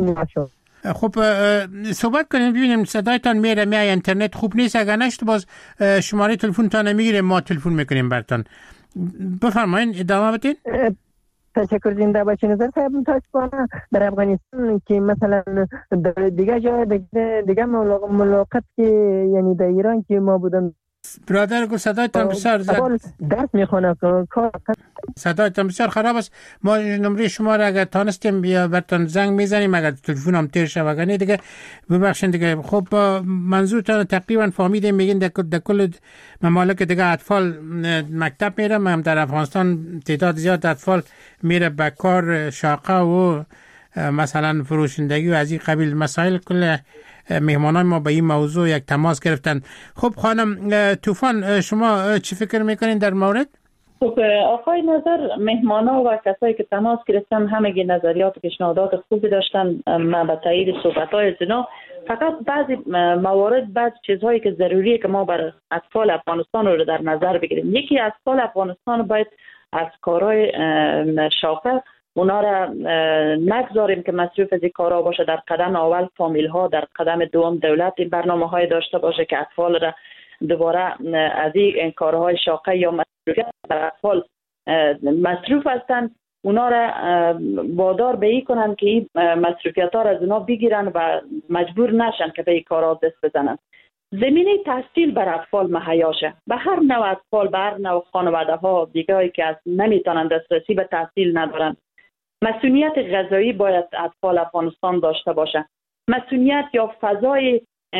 خب صحبت کنیم ببینیم صدایتان میره میای. اینترنت خوب نیست، اگر نشد باز شماره تلفنتان میگیریم ما تلفن میکنیم براتون. بفرمایید ادامه بدین. تشکر. زنده باشین. نظر صاحب متاسفانه در افغانستان که مثلا در دیگه جای دیگه ملاقات که یعنی در ایران که ما بودم برادر گفت صدایتان بسیار درس میخونه کار صدایتان بسیار خراب است. ما نمره شما را اگر تانستیم بیا براتون زنگ میزنیم اگر تلفن هم تیر شود، اگر نه دیگه ببخشید دیگه. خب منظورتان تقریبا فهمیدیم، میگین در کل ممالک دیگه اطفال مکتب میرن، هم در افغانستان تعداد زیاد اطفال میره به کار شاقه و مثلا فروشندگی و از این قبیل مسائل. کل مهمانان ما به این موضوع یک تماس گرفتن. خب خانم طوفان شما چی فکر میکنین در مورد؟ خب آقای نظر، مهمانا و کسایی که تماس گرفتن همگی نظریات و پیشنهادات خوبی داشتن. من به تایید صحبت‌های از اینا فقط بعضی موارد بعضی چیزهایی که ضروریه که ما برای اطفال افغانستان رو در نظر بگیریم. یکی اطفال افغانستان باید از کارهای شاقه اونا را نگذاریم که مصروف از این کارها باشه. در قدم اول فامیل ها، در قدم دوم دولت برنامه های داشته باشه که اطفال را دوباره از این کارهای شاقه یا مصروفیت بر اطفال مصروف هستند، اونا را وادار به این کنن که این مصروفیت ها را از اونا بگیرن و مجبور نشن که به این کارها دست بزنن. زمینه تحصیل بر اطفال مهیا شه. به هر نوع اطفال، به هر نوع خانواده ها دیگه که از نمیتونن دسترسی به تحصیل ندارن، مسئولیت غذایی باید اطفال افغانستان داشته باشه. مسئولیت یا فضای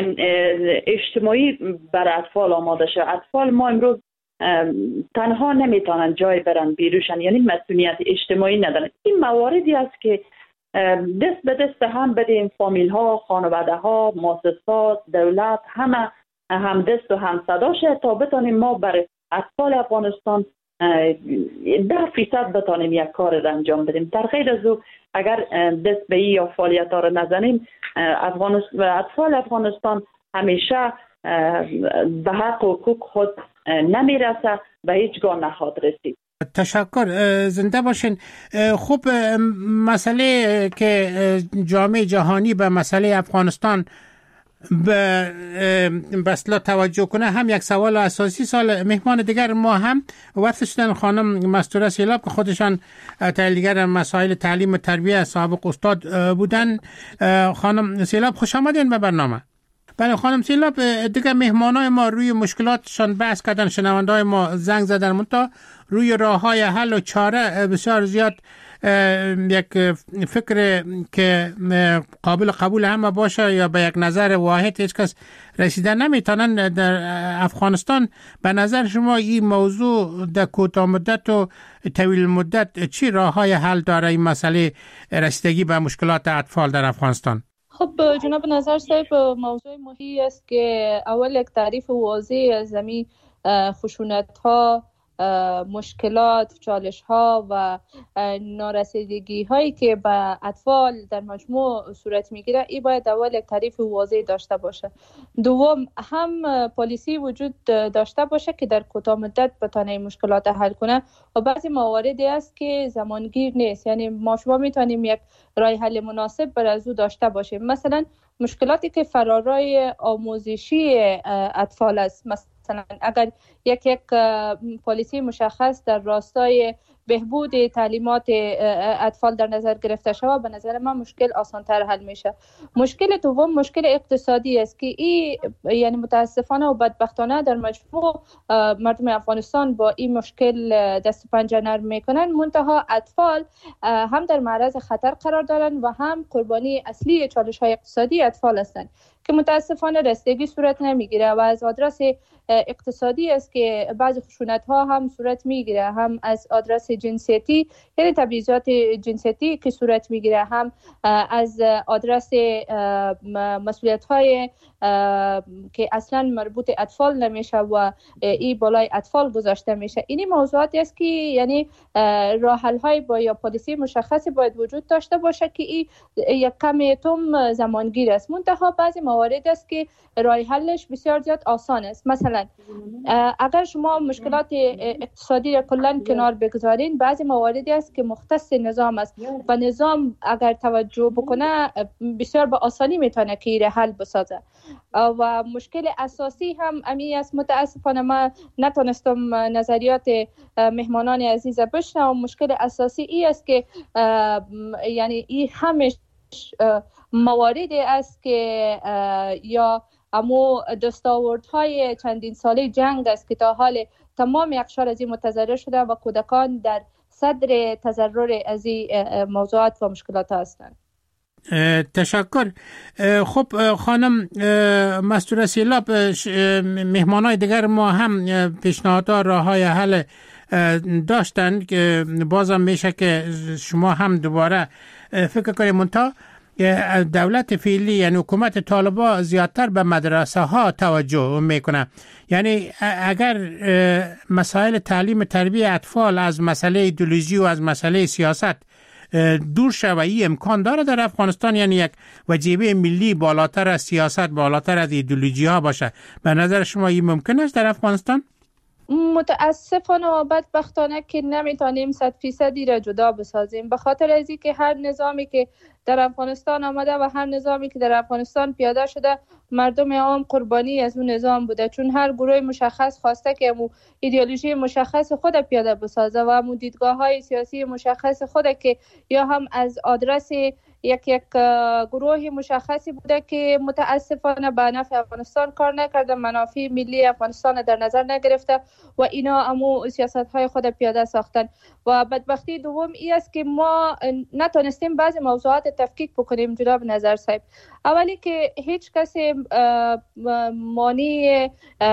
اجتماعی بر اطفال آماده شه. اطفال ما امروز تنها نمیتونن جای برن بیروشن، یعنی مسئولیت اجتماعی ندارن. این مواردی است که دست به دست هم بدیم، فامیل ها، خانواده ها، مؤسسات، دولت، همه هم دست و هم صدا شه تا بتانیم ما برای اطفال افغانستان 10% بتانیم یک کار را انجام بدیم. در غیر از او اگر دست به این یا فعالیت ها را نزنیم، اطفال افغانستان همیشه به حق و حقوق خود نمیرسه و هیچگاه نخواهد رسید. تشکر، زنده باشین. خوب، مسئله که جامعه جهانی به مسئله افغانستان به اصطلاح توجه کنه هم یک سوال اساسی. سال مهمان دیگر ما هم وقت شدن خانم مستوره سیلاب که خودشان دیگر مسائل تعلیم و تربیه سابق استاد بودن. خانم سیلاب خوش آمدین به برنامه. بله خانم سیلاب، دیگه مهمانای ما روی مشکلاتشان بحث کردن، شنوندای ما زنگ زدن، منتها روی راههای حل و چاره بسیار زیاد یک فکر که قابل قبول همه باشه یا به یک نظر واحد هیچ کس رسیدن نمیتونن. در افغانستان به نظر شما این موضوع در کوتاه مدت و طویل مدت چی راههای حل داره این مسئله رسیدگی به مشکلات اطفال در افغانستان؟ خب جناب نظر صاحب، موضوع مهمی است که اول یک تعریف واضح از زمین خشونت ها، مشکلات، چالش ها و نارسیدگی هایی که به اطفال در مجموع صورت میگیره، این باید اول یک تعریف واضح داشته باشه. دوم، هم پالیسی وجود داشته باشه که در کوتاه مدت بتونه این مشکلات حل کنه و بعضی مواردی است که زمانگیر نیست، یعنی ما شما میتونیم یک راه حل مناسب بر از او داشته باشیم. مثلا مشکلاتی که فرارای آموزشی اطفال است، مثلا اگر یک پالیسی مشخص در راستای بهبود تعلیمات اطفال در نظر گرفته شود، به نظر من مشکل آسان‌تر حل میشه. مشکل دوم مشکل اقتصادی است که این یعنی متاسفانه و بدبختانه در مجموع مردم افغانستان با این مشکل دست و پنجه نرم میکنن، منتها اطفال هم در معرض خطر قرار دارن و هم قربانی اصلی چالش‌های اقتصادی اطفال هستند که متاسفانه رسیدگی صورت نمیگیره و از آدرس اقتصادی است که بعضی خشونت ها هم صورت میگیره، هم از آدرس جنسیتی یعنی تبعیضات جنسیتی که صورت میگیره، هم از آدرس مسئولیت های که اصلا مربوط اطفال نمیشه و این بالای اطفال گذاشته میشه. اینی موضوعاتی است که یعنی راه حل های با یا پالیسی مشخصی باید وجود داشته باشه که این یک کمی تم زمانگیر است، منتها بعضی موارد است که راه حلش بسیار زیاد آسان است. مثلا اگر شما مشکلات اقتصادی را کلا کنار بگذارین، بعضی مواردی است که مختص نظام است و نظام اگر توجه بکنه بسیار با آسانی میتونه که این حل بسازه. و مشکل اساسی هم امی است، متاسفانه من نتونستم نظریات مهمانان عزیز بشنوم. مشکل اساسی ای است که یعنی این همش مواردی است که یا امو دستاوردهای چندین ساله جنگ است که تا حال تمام اقشار از این متضرر شده و کودکان در صدر تضرر از این موضوعات و مشکلات هستند. تشکر. خب خانم مستوره سیلاب، مهمانای دیگر ما هم پیشنهادها راههای حل داشتن که بازم میشه که شما هم دوباره فکر کنید. منتها دولت فعلی یعنی حکومت طالبان زیادتر به مدرسه ها توجه میکنه. یعنی اگر مسائل تعلیم تربیه اطفال از مسئله ایدئولوژی و از مسئله سیاست دور شود، این امکان داره در افغانستان، یعنی یک وجیبه ملی بالاتر از سیاست، بالاتر از ایدئولوژی ها باشه. به نظر شما این ممکن است در افغانستان؟ متاسفانه و بدبختانه که نمیتونیم 100% را جدا بسازیم، به خاطر از اینکه هر نظامی که در افغانستان آمده و هر نظامی که در افغانستان پیاده شده مردم عام قربانی از اون نظام بوده، چون هر گروه مشخص خواسته که ایدئولوژی مشخص خود پیاده بسازه و دیدگاه های سیاسی مشخص خود که یا هم از آدرس یک گروه مشخصی بوده که متاسفانه به نفع افغانستان کار نکرده، منافع ملی افغانستان در نظر نگرفته و اینا امو سیاست های خود پیاده ساختن. و بدبختی دوم ای است که ما نتونستیم بعضی موضوعات تفکیک بکنیم جناب نظر صاحب. اولی که هیچ کسی مانع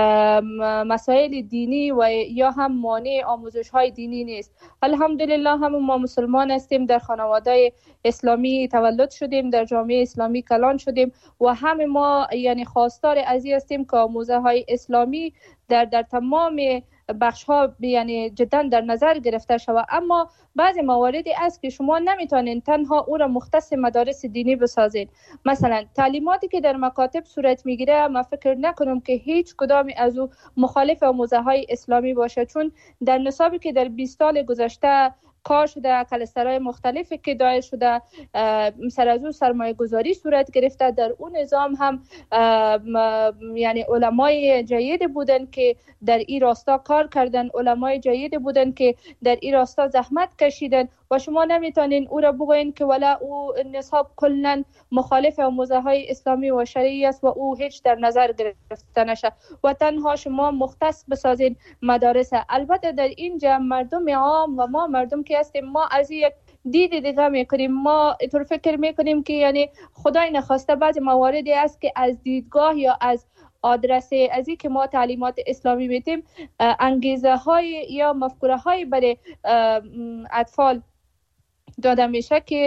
مسائل دینی و یا هم مانع آموزش های دینی نیست. الحمدلله هم ما مسلمان هستیم، در خانواده اسلامی تولد شدیم، در جامعه اسلامی کلان شدیم و همه ما یعنی خواستار از این هستیم که آموزه های اسلامی در تمام بخش ها یعنی جدا در نظر گرفته شود. اما بعضی مواردی است که شما نمیتونین تنها او را مختص مدارس دینی بسازین. مثلا تعلیماتی که در مکاتب صورت میگیره من فکر نکنم که هیچ کدام از او مخالف آموزه های اسلامی باشه، چون در نصابی که در 20 سال گذشته کار شده، کلسترهای مختلفی که دایر شده، سر از اون سرمایه گذاری صورت گرفته، در اون نظام هم یعنی علمای جید بودن که در این راستا کار کردن، علمای جید بودن که در این راستا زحمت کشیدن و شما نمیتونین او را بگوین که ولا او نصاب کلن مخالف آموزه های اسلامی و شرعی است و او هیچ در نظر گرفته نشه و تنها شما مختص بسازین مدارس. البته در اینجا مردم عام و ما مردم که هستیم ما از یک دیگه میکنیم، ما اینطور فکر میکنیم که یعنی خدای نخواسته بعضی مواردی است که از دیدگاه یا از آدرسه از این که ما تعلیمات اسلامی میدیم انگیزه های یا مفکوره های برای اطفال داده میشه که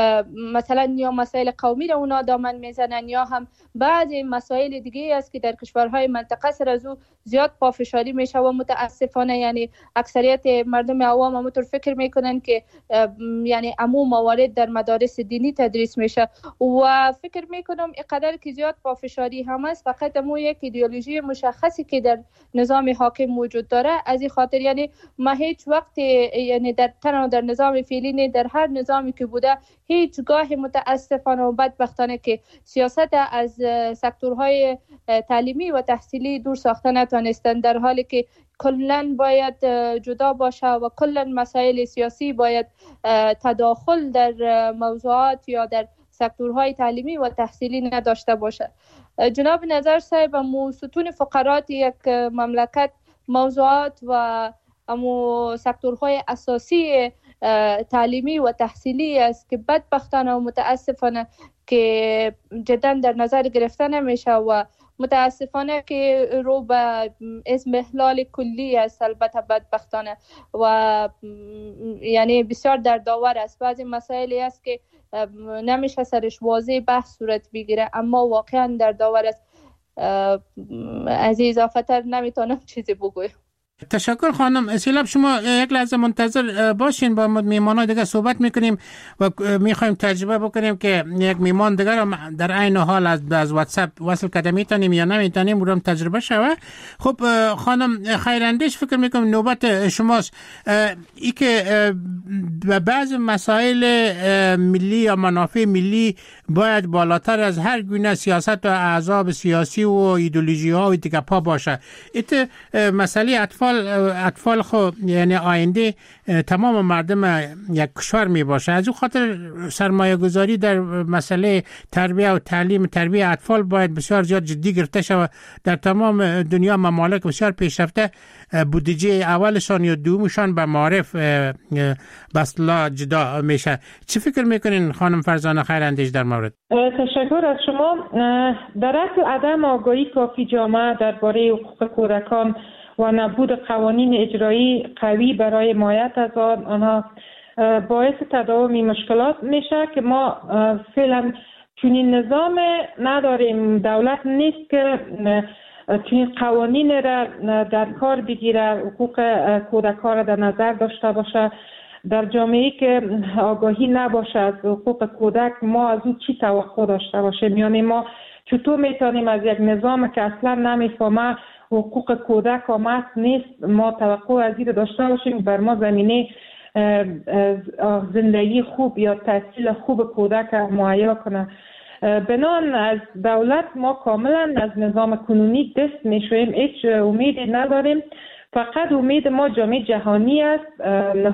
مثلا یا مسائل قومی رو اونا دامن میزنن یا هم بعضی مسائل دیگه است که در کشورهای منطقه سر از او زیاد پافشاری میشه و متاسفانه یعنی اکثریت مردم عوام همونطور فکر میکنن که یعنی عموم موارد در مدارس دینی تدریس میشه و فکر میکنم اینقدر که زیاد پافشاری هم است فقط همون یک ایدئولوژی مشخصی که در نظام حاکم موجود داره. از این خاطر یعنی ما هیچ وقت یعنی در نظام فعلی در هر نظامی که بوده هیچگاه متاسفانه و بدبختانه که سیاست از سکتورهای تعلیمی و تحصیلی دور ساخته نتونستن، در حالی که کلن باید جدا باشه و کلن مسائل سیاسی باید تداخل در موضوعات یا در سکتورهای تعلیمی و تحصیلی نداشته باشه. جناب نظر صاحب ستون فقرات یک مملکت موضوعات و سکتورهای اساسی تعلیمی و تحصیلی است که بدبختانه و متاسفانه که جدا در نظر گرفته نمیشه و متاسفانه که رو به اضمحلال کلی است. البته بدبختانه و یعنی بسیار در داور است. بعضی مسائلی است که نمیشه سرش واضح بحث صورت بگیره اما واقعا در داور است. از اضافه تر نمیتونم چیزی بگویم. تشکر خانم. اسیلاب شما یک لحظه منتظر باشین، با میمانای دیگه صحبت میکنیم و میخوایم تجربه بکنیم که یک میمان دیگه را در عین حال از واتساپ وصل کرده میتونیم یا نمیتونیم رو تجربه شوه. خب خانم خیراندیش فکر میکنم نوبت شماست. ای که بعض مسائل ملی یا منافع ملی باید بالاتر از هر گونه سیاست و احزاب سیاسی و ایدئولوژی ها و دیگه پا باشه. ایت مسئله اطفال خو یعنی آینده تمام مردم یک کشور می باشه. از اون خاطر سرمایه گذاری در مسئله تربیه و تعلیم تربیه اطفال باید بسیار زیاد جدی گرفته شود. در تمام دنیا ممالک بسیار پیشرفته بودجه اولشان یا دومشان به معارف بسلا جدا میشه. چی فکر میکنین خانم فرزانه خیراندیش در مورد؟ تشکر از شما. در اصل عدم آگاهی کافی جامعه درباره حقوق کودکان و نبود قوانین اجرایی قوی برای حمایت از آنها باعث تداوم مشکلات میشه که ما فعلا چنین نظام نداریم. دولت نیست که چنین قوانین را در کار بگیره، حقوق کودکان را در نظر داشته باشه. در جامعه‌ای که آگاهی نباشه از حقوق کودک ما از او چی توقع داشته باشیم؟ یعنی ما چطور میتونیم از یک نظام که اصلا نمیفهمه حقوق کودک آمد نیست. ما توقع از این داشته باشیم بر ما زمینه زندگی خوب یا تحصیل خوب کودک مهیا کنه. بنان از دولت ما کاملا از نظام کنونی دست میشویم، هیچ امیدی نداریم. فقط امید ما جامعه جهانی است،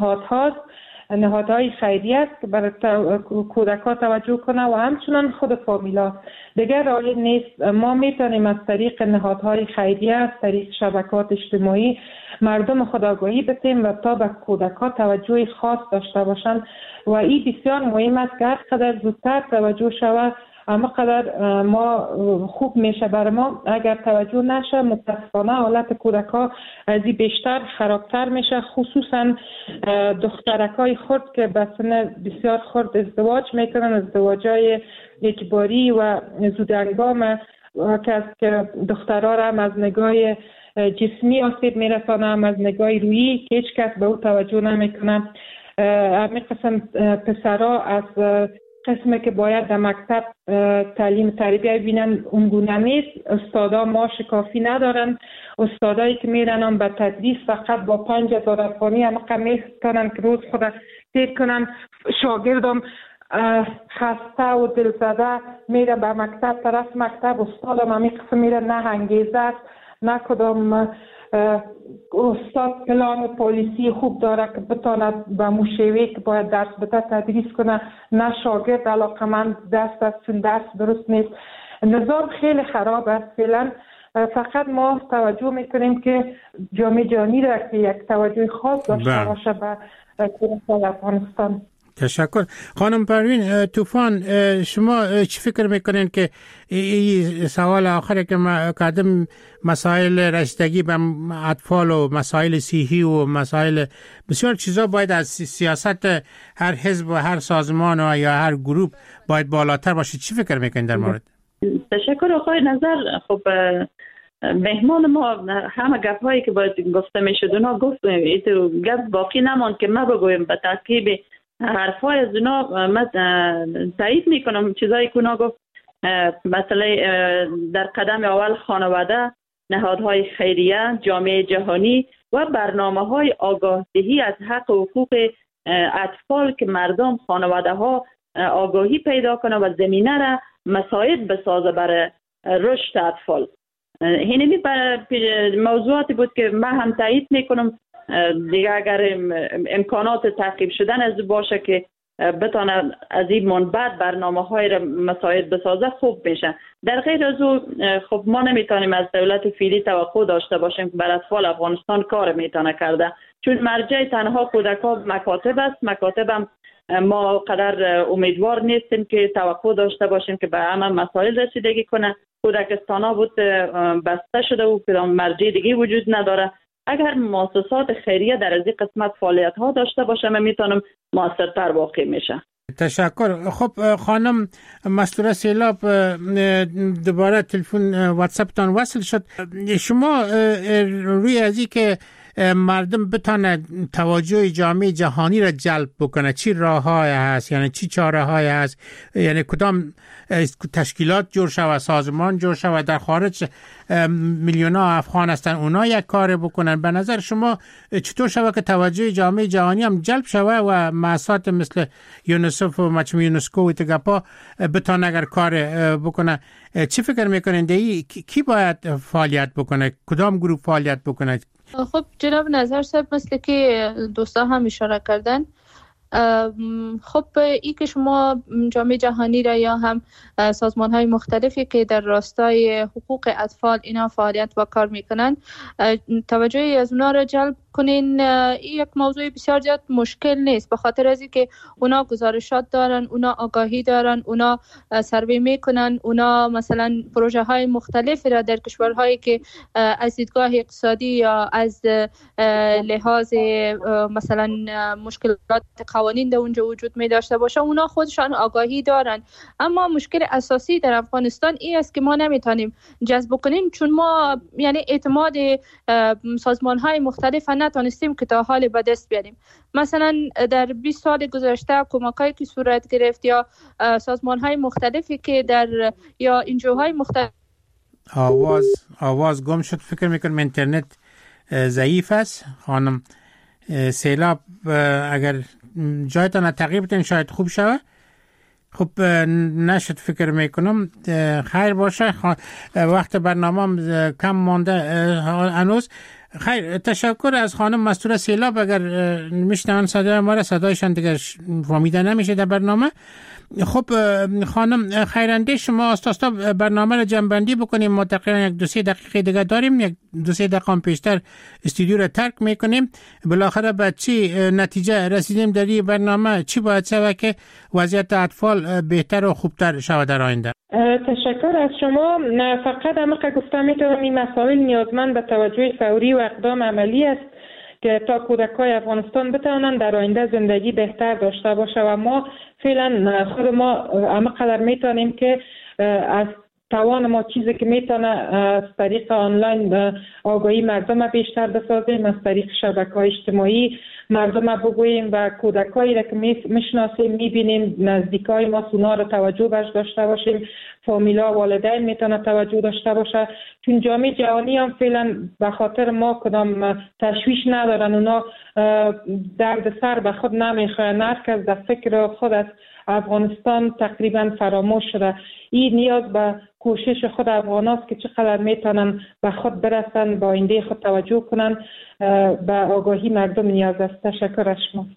نهادهای خیریه است که برای کودک‌ها توجه کنه و همچنان خود فامیلا. دیگر راهی نیست. ما میتونیم از طریق نهادهای خیریه، از طریق شبکات اجتماعی مردم خود آگاهی بدیم و تا به کودک‌ها توجه خاص داشته باشند و این بسیار مهم است که هر قدر زودتر توجه شود اما قدر ما خوب میشه. برای ما اگر توجه نشه متاسفانه حالت کودک‌ها از این بیشتر خرابتر میشه، خصوصا دخترکای خرد که به سن بسیار خرد ازدواج میکنن، ازدواجای اجباری و زودهنگام که دخترها را هم از نگاه جسمی آسیب میرسانه، هم از نگاه روحی که هیچ کس به او توجه نمیکنه. همین قسم پسرها از قسمی که باید در مکتب تعلیم تربیت بینن اونگونه نیست. استادا معاش کافی ندارن. استادایی که میرن هم به تدریس فقط با 5000 افغانی هم میتونن که روز خود تیر کنن. شاگردم خسته و دلزده میره به مکتب، طرف مکتب استادم همین قسم میره، نه انگیزه است، نه کدام استاد پلان پالیسی خوب داره که بتاند به مشوی که باید درس بده تدریس کنه، نه شاگرد علاقمند دست است چون درس درست نیست. نظام خیلی خراب است. فعلا فقط ما توجه میکنیم که جامعه جهانی را که یک توجه خاص داشته باشه به کودکان افغانستان. تشکر. خانم پروین طوفان، شما چی فکر میکنین که این سوال آخره که کردم، مسائل رسیدگی به اطفال و مسائل صحی و مسائل بسیار چیزا باید از سیاست هر حزب و هر سازمان و یا هر گروه باید بالاتر باشه. چی فکر میکنین در مورد؟ تشکر آقای نظر. خب مهمان ما همه گپ هایی که باید گفته میشد اونا گفت، گپ باقی نماند که ما بگویم. به ترکیب حرفای از اونا من تایید میکنم چیزایی که اونا گفت. مثلا در قدم اول خانواده، نهادهای خیریه، جامعه جهانی و برنامه‌های آگاهدهی از حق و حقوق اطفال که مردم، خانواده ها آگاهی پیدا کنه و زمینه را مساعد بسازه برای رشد اطفال. اینمی موضوعاتی بود که من هم تایید میکنم. دیگه اگر امکانات تعقیب شدن از باشه که بتونه از این منبع برنامه‌های را مساعد بسازه خوب میشه. در غیر از او خب ما نمیتونیم از دولت فعلی توقع داشته باشیم که بر اطفال افغانستان کار میتونه کرده، چون مرجع تنها کودکان مکاتب است. مکاتب هم ما قدر امیدوار نیستیم که توقع داشته باشیم که به همه مسائل رسیدگی کنه. کودکستانا بود بسته شده و که مرجع دیگه وجود نداره. اگر مؤسسات خیریه در از این قسمت فعالیت ها داشته باشه من میتونم موثرتر واقع میشه. تشکر. خب خانم مستوره سیلاب، دوباره تلفن واتساپتان وصل شد. شما روی ازی که مردم بتونه توجه جامعه جهانی را جلب بکنه چی راه‌های هست، یعنی چی چاره‌های هست، یعنی کدام تشکیلات جور شود، سازمان جور شود در خارج میلیون‌ها افغان هستن اونا یک کار بکنن؟ به نظر شما چطور شود که توجه جامعه جهانی هم جلب شود و مؤسسات مثل یونیسف و مجموعه یونسکو و تگپا بتونه اگر کار بکنه؟ چی فکر میکنین دی کی باید فعالیت بکنه، کدام گروه فعالیت بکنه؟ خب جناب نظر صاحب مثل که دوستان هم اشاره کردن، خب ای که شما جامعه جهانی را یا هم سازمان های مختلفی که در راستای حقوق اطفال اینا فعالیت و کار میکنن توجه از اونا را جلب کنین، یک موضوع بسیار زیاد مشکل نیست، به خاطر از اینکه اونا گزارشات دارن، اونا آگاهی دارن، اونا سروی میکنن، اونا مثلا پروژه های مختلفی را در کشورهایی که از دیدگاه اقتصادی یا از لحاظ مثلا مشکلات قوانین در اونجا وجود می داشته باشه اونا خودشان آگاهی دارن. اما مشکل اساسی در افغانستان این است که ما نمیتونیم جذب کنیم، چون ما یعنی اعتماد سازمان های مختلف نتونستیم که تا حال به دست بیاریم. مثلا در 20 سال گذشته کمکایی که صورت گرفت یا سازمان های مختلفی که در یا انجوهای مختلف آواز گم شد. فکر میکنم اینترنت ضعیف است. خانم سیلاب اگر جایتان تغییر بدین شاید خوب شود. خب نشد فکر میکنم. خیر باشه، وقت برنامه کم مانده هنوز. خیر، تشکر از خانم مستوره سیلاب. اگر میشنون صدای ما را، صدایشان دیگر فهمیده نمیشه در برنامه. خب خانم خیرنده، شما آستا برنامه را جنبندی بکنیم. ما تقریبا 1-2 دقیقه دیگه داریم. 1-2 دقیقه پیشتر استودیو را ترک میکنیم. بالاخره به چی نتیجه رسیدیم در این برنامه؟ چی باید شود که وضعیت اطفال بهتر و خوبتر شود در آینده؟ تشکر از شما. فقط همه گفتم میتونم این مسائل نیازمند به توجه فوری و اقدام عملی است که تا کودکای افغانستان بتوانند در آینده زندگی بهتر داشته باشه و ما فعلا خود ما همه قدر میتونیم که از توان ما چیزی که میتونه از طریق آنلاین آگاهی مردم بیشتر بسازیم، از طریق شبکه‌های اجتماعی مردم بگوییم و کودکایی را که میشناسیم میبینیم نزدیکای ما اونا رو توجه بهش داشته باشیم. فامیلا والدین میتونه توجه داشته باشه، چون جامعه جهانی هم فعلا به خاطر ما کدام تشویش ندارن. اونا درد سر به خود نمیخوان. هر کس در فکر خود از افغانستان تقریبا فراموش شده. این نیاز به کوشش خود افغان است که چقدر میتونن به خود برسن، با آینده خود توجه کنن. به آگاهی مردم نیاز است. تشکر از شما.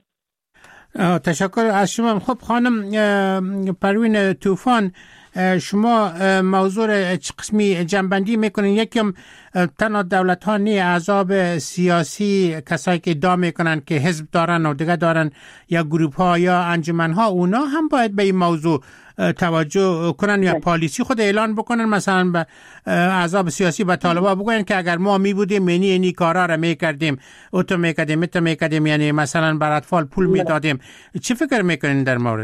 تشکر از شما. خب خانم پروین طوفان، شما موضوع قسمی جنبندی میکنین. یکم تنها دولت ها نی، احزاب سیاسی، کسایی که ادعا میکنن که حزب دارن و دیگه دارن یا گروپ ها یا انجمن ها، اونا هم باید به این موضوع توجه کنن یا پالیسی خود اعلان بکنن. مثلا به احزاب سیاسی به طالبا بگوین که اگر ما می بودیم اینی کارا را میکردیم، اوتو میکردیم، یعنی مثلا بر اطفال پول میدادیم. چی فکر میکنین در مورد؟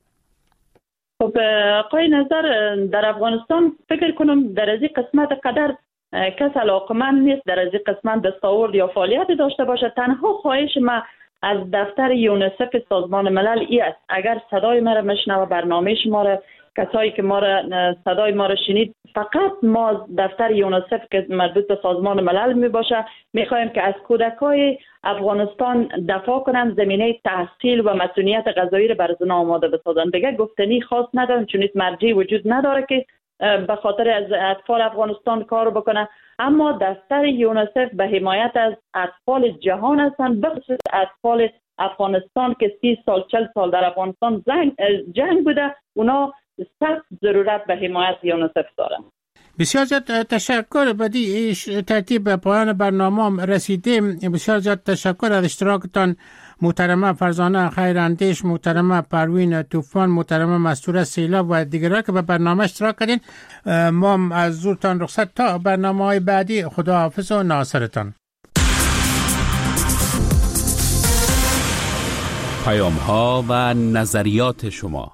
خب آقای نظر، در افغانستان فکر کنم در از این قسمت قدر کس علاقمند نیست در از این قسمت دستاورد یا فعالیت داشته باشه. تنها خواهش ما از دفتر یونیسف سازمان ملل ای است، اگر صدای ما را میشنوه، برنامه شما را، کسایی که صدای ما را شنید، فقط ما دفتر یونیسف که مربوط به سازمان ملل می باشه میخوایم که از کودکای افغانستان دفاع کنن، زمینه تحصیل و مسئولیت غذایی را بر زنا آماده بسازن. دیگه گفتنی خاص ندارم، چون مرجعی وجود نداره که به خاطر از اطفال افغانستان کار بکنه. اما دفتر یونیسف به حمایت از اطفال جهان هستند، به خصوص اطفال افغانستان که 30 سال 40 سال در افغانستان جنگ بوده. اونا سخت ضرورت به حمایت یونیسف دارن. بسیار زیاد تشکر. بدی ترتیب به پایان برنامه رسیدیم. بسیار زیاد تشکر از اشتراکتان محترمه فرزانه خیراندیش، محترمه پروین طوفان، محترمه مستوره سیلاب و دیگران که به برنامه اشتراک کردین. ما از زورتان رخصت تا برنامه های بعدی. خدا حافظ و ناصرتان. پیام ها و نظریات شما.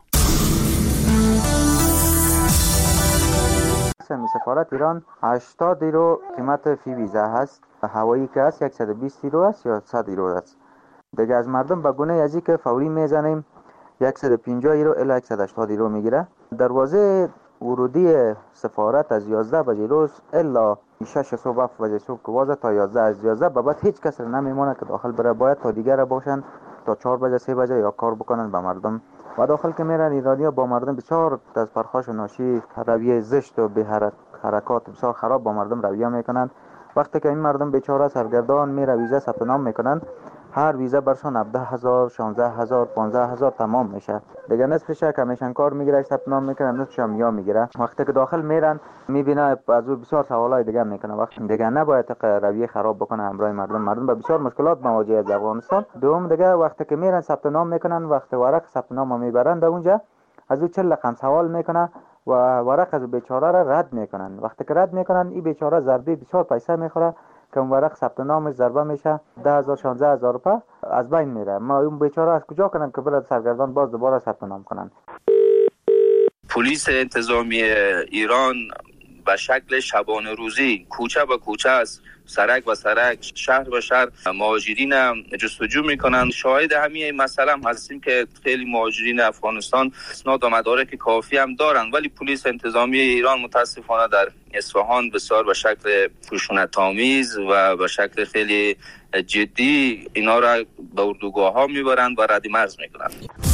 سفارت ایران 80 یورو قیمت فی ویزا هست. هوایی که هست 120 یورو است یا 100 یورو است. دیگه از مردم به گونه ازی که فوری میزنیم 150 یورو الی 180 یورو میگیره. دروازه ورودی سفارت از 11 بجه روز الا 6 صبح 7 بجه صبح که واسه تا 11 از 11 به بعد هیچ کس نمیمونه که داخل بره. باید تا دیگه باشن تا 4 بجه 3 بجه یا کار بکنن به مردم. و داخل که میرن ایرانی‌ها با مردم بسیار از پرخاش و ناشی، رویه زشت و به حرکات بسیار خراب با مردم رویه میکنن. وقتی که این مردم بیچاره سرگردان میره ویزا ثبت نام میکنن، هر ویزا برشان 17000 16000 15000 تمام میشه. دیگه نصفش کمیشن کار میگیره ثبت نام میکنه، نصفش هم یا میگیره. وقتی که داخل میرن میبینه از او بسیار سوالای دیگه میکنه. وقتی دیگه نباید رویه خراب بکنه همراه مردم به بسیار مشکلات مواجه در افغانستان. دوم دیگه وقتی که میرن ثبت نام میکنن، وقتی ورق ثبت نام میبرن اونجا از او 40 رقم سوال میکنه و ورق از بیچاره را رد میکنن. وقتی که رد میکنن این بیچاره ضربه بسیار پیسه میخوره که اون ورق ثبت نامش ضربه میشه 10000 16000 روپیه از بین میره. ما اون بیچاره از کجا کنن که برای سرگردان باز دوباره ثبت نام کنن؟ پلیس انتظامی ایران به شکل شبانه روزی کوچه به کوچه است، سرک به سرک، شهر به شهر مهاجرین جستجو میکنند. شاهد همین مسئله هم هستیم که خیلی مهاجرین افغانستان اسناد و مدارک کافی هم دارند، ولی پلیس انتظامی ایران متاسفانه در اصفهان بسیار به شکل خشونت‌آمیز و به شکل خیلی جدی اینا را به اردوگاه ها میبرند و رد مرز میکنند.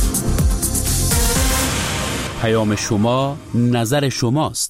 پیام شما، نظر شماست.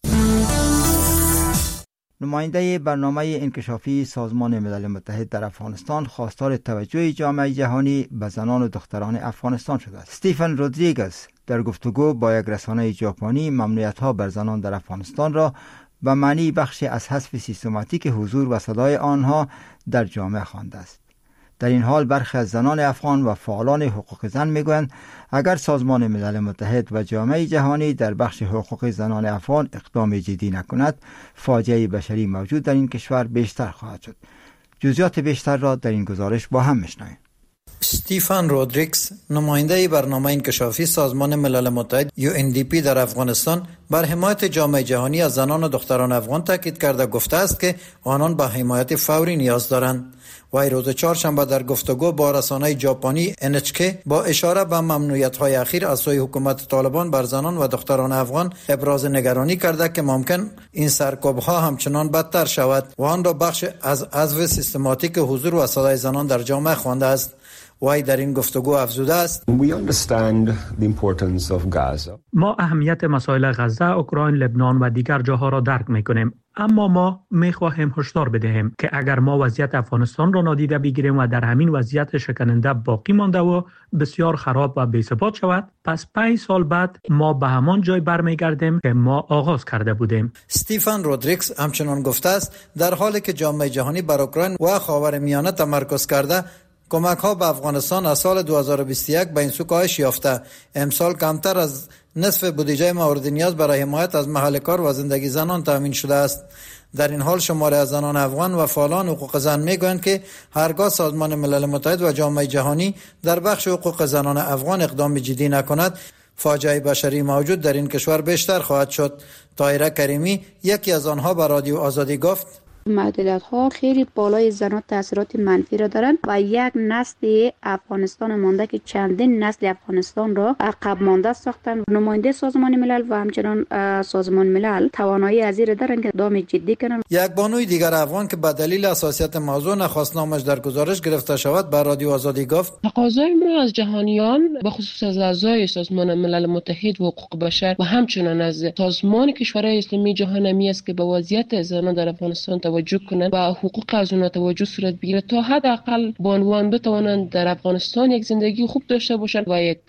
نماینده برنامه انکشافی سازمان ملل متحد در افغانستان خواستار توجه جامعه جهانی به زنان و دختران افغانستان شده است. استیفن رودریگز در گفتگو با یک رسانه ژاپنی ممنوعیت‌ها بر زنان در افغانستان را به معنی بخشی از حذف سیستماتیک حضور و صدای آنها در جامعه خوانده است. در این حال برخی از زنان افغان و فعالان حقوق زن میگویند اگر سازمان ملل متحد و جامعه جهانی در بخش حقوق زنان افغان اقدام جدی نکند، فاجعه بشری موجود در این کشور بیشتر خواهد شد. جزئیات بیشتر را در این گزارش با هم میشنویم. استیفن رودریگز، نماینده برنامه انکشافی سازمان ملل متحد UNDP در افغانستان، بر حمایت جامعه جهانی از زنان و دختران افغان تاکید کرده گفته است که آنان به حمایت فوری نیاز دارند. وی روز چهارشنبه در گفتگو با رسانه ژاپنی NHK با اشاره به ممنوعیت‌های اخیر از سوی حکومت طالبان بر زنان و دختران افغان ابراز نگرانی کرده که ممکن این سرکوب‌ها همچنان بدتر شود و آن را بخش از حذف سیستماتیک حضور و صدای زنان در جامعه خوانده است. وی در این گفتگو افزوده است: ما اهمیت مسائل غزه، اوکراین، لبنان و دیگر جاها را درک می‌کنیم، اما ما می‌خواهیم هشدار بدهیم که اگر ما وضعیت افغانستان را نادیده بگیریم و در همین وضعیت شکننده باقی مانده و بسیار خراب و بی‌ثبات شود، پس 5 سال بعد ما به همان جای برمیگردیم که ما آغاز کرده بودیم. استیفن رودریگز همچنان گفته است در حالی که جامعه جهانی بر اوکراین و خاورمیانه تمرکز کرده، کمک ها به افغانستان از سال 2021 به این سو کاهش یافته. امسال کمتر از نصف بودجه مورد نیاز برای حمایت از محل کار و زندگی زنان تامین شده است. در این حال شماری از زنان افغان و فعالان حقوق زن میگویند که هرگاه سازمان ملل متحد و جامعه جهانی در بخش حقوق زنان افغان اقدام جدی نکند، فاجعه بشری موجود در این کشور بیشتر خواهد شد. طاهره کریمی، یکی از آنها، به رادیو آزادی گفت: محدودیت‌ها خیلی بالای زنان تاثیرات منفی را دارند و یک نسل افغانستان مانده که چندین نسل افغانستان را عقب مانده ساختند. نماینده سازمان ملل و همچنان سازمان ملل توانایی از این دارند که اقدام جدی کنند. یک بانوی دیگر افغان که به دلیل حساسیت موضوع نخواست نامش در گزارش گرفته شود، به رادیو آزادی گفت: تقاضای ما از جهانیان به خصوص از اعضای سازمان ملل متحد و حقوق بشر و همچنان از سازمان کشورهای اسلامی جهانی است که به وضعیت زنان در افغانستان توجه کنند و حقوق از اونها توجه صورت بگیره تا حداقل بانوان بتوانند در افغانستان یک زندگی خوب داشته باشند و یک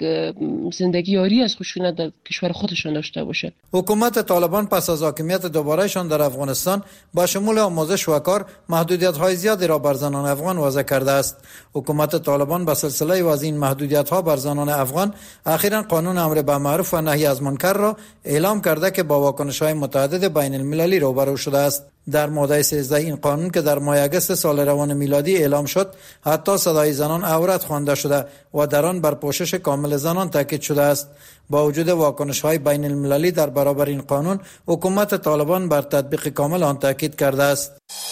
زندگی آری از خشونت در کشور خودشان داشته باشند. حکومت طالبان پس از حاکمیت دوبارهشان در افغانستان با شمول آموزش و کار محدودیت‌های زیادی را بر زنان افغان وضع کرده است. حکومت طالبان به سلسله از این محدودیت‌ها بر زنان افغان اخیراً قانون امر بالمعروف و نهی از منکر را اعلام کرده که با واکنش‌های متعدد بین المللی روبرو شده است. در ماده 13 این قانون که در ماه اگست سال روان میلادی اعلام شد، حتی صدای زنان عورت خوانده شده و در آن بر پوشش کامل زنان تاکید شده است. با وجود واکنش‌های بین المللی در برابر این قانون، حکومت طالبان بر تطبیق کامل آن تاکید کرده است.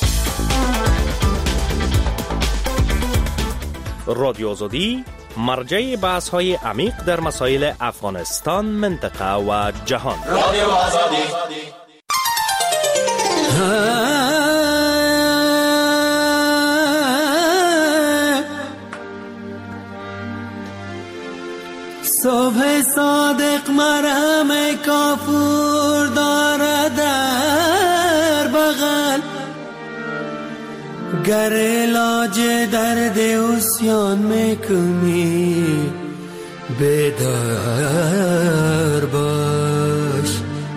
رادیو آزادی، مرجع بحث‌های عمیق در مسائل افغانستان، منطقه و جهان. رادیو آزادی. صبح صادق مرهم کافور دارد در بغل، گر علاج درد عصیان میکنی بیدار باش.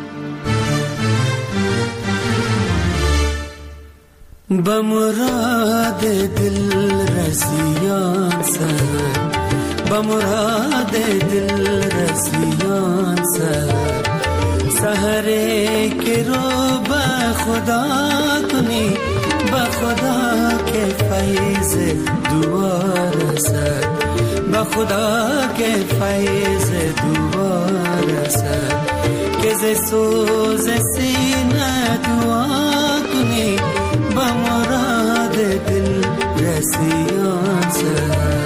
به مراد دل رسیان سر، به مراد دل رسیان سر، سحره که رو به خدا کنی، به خدا که فیض دعا رسد، به خدا کے فیض دوبارہ سر کہ ز سوز سینہ دعا کنی بمراد دل رسیان سر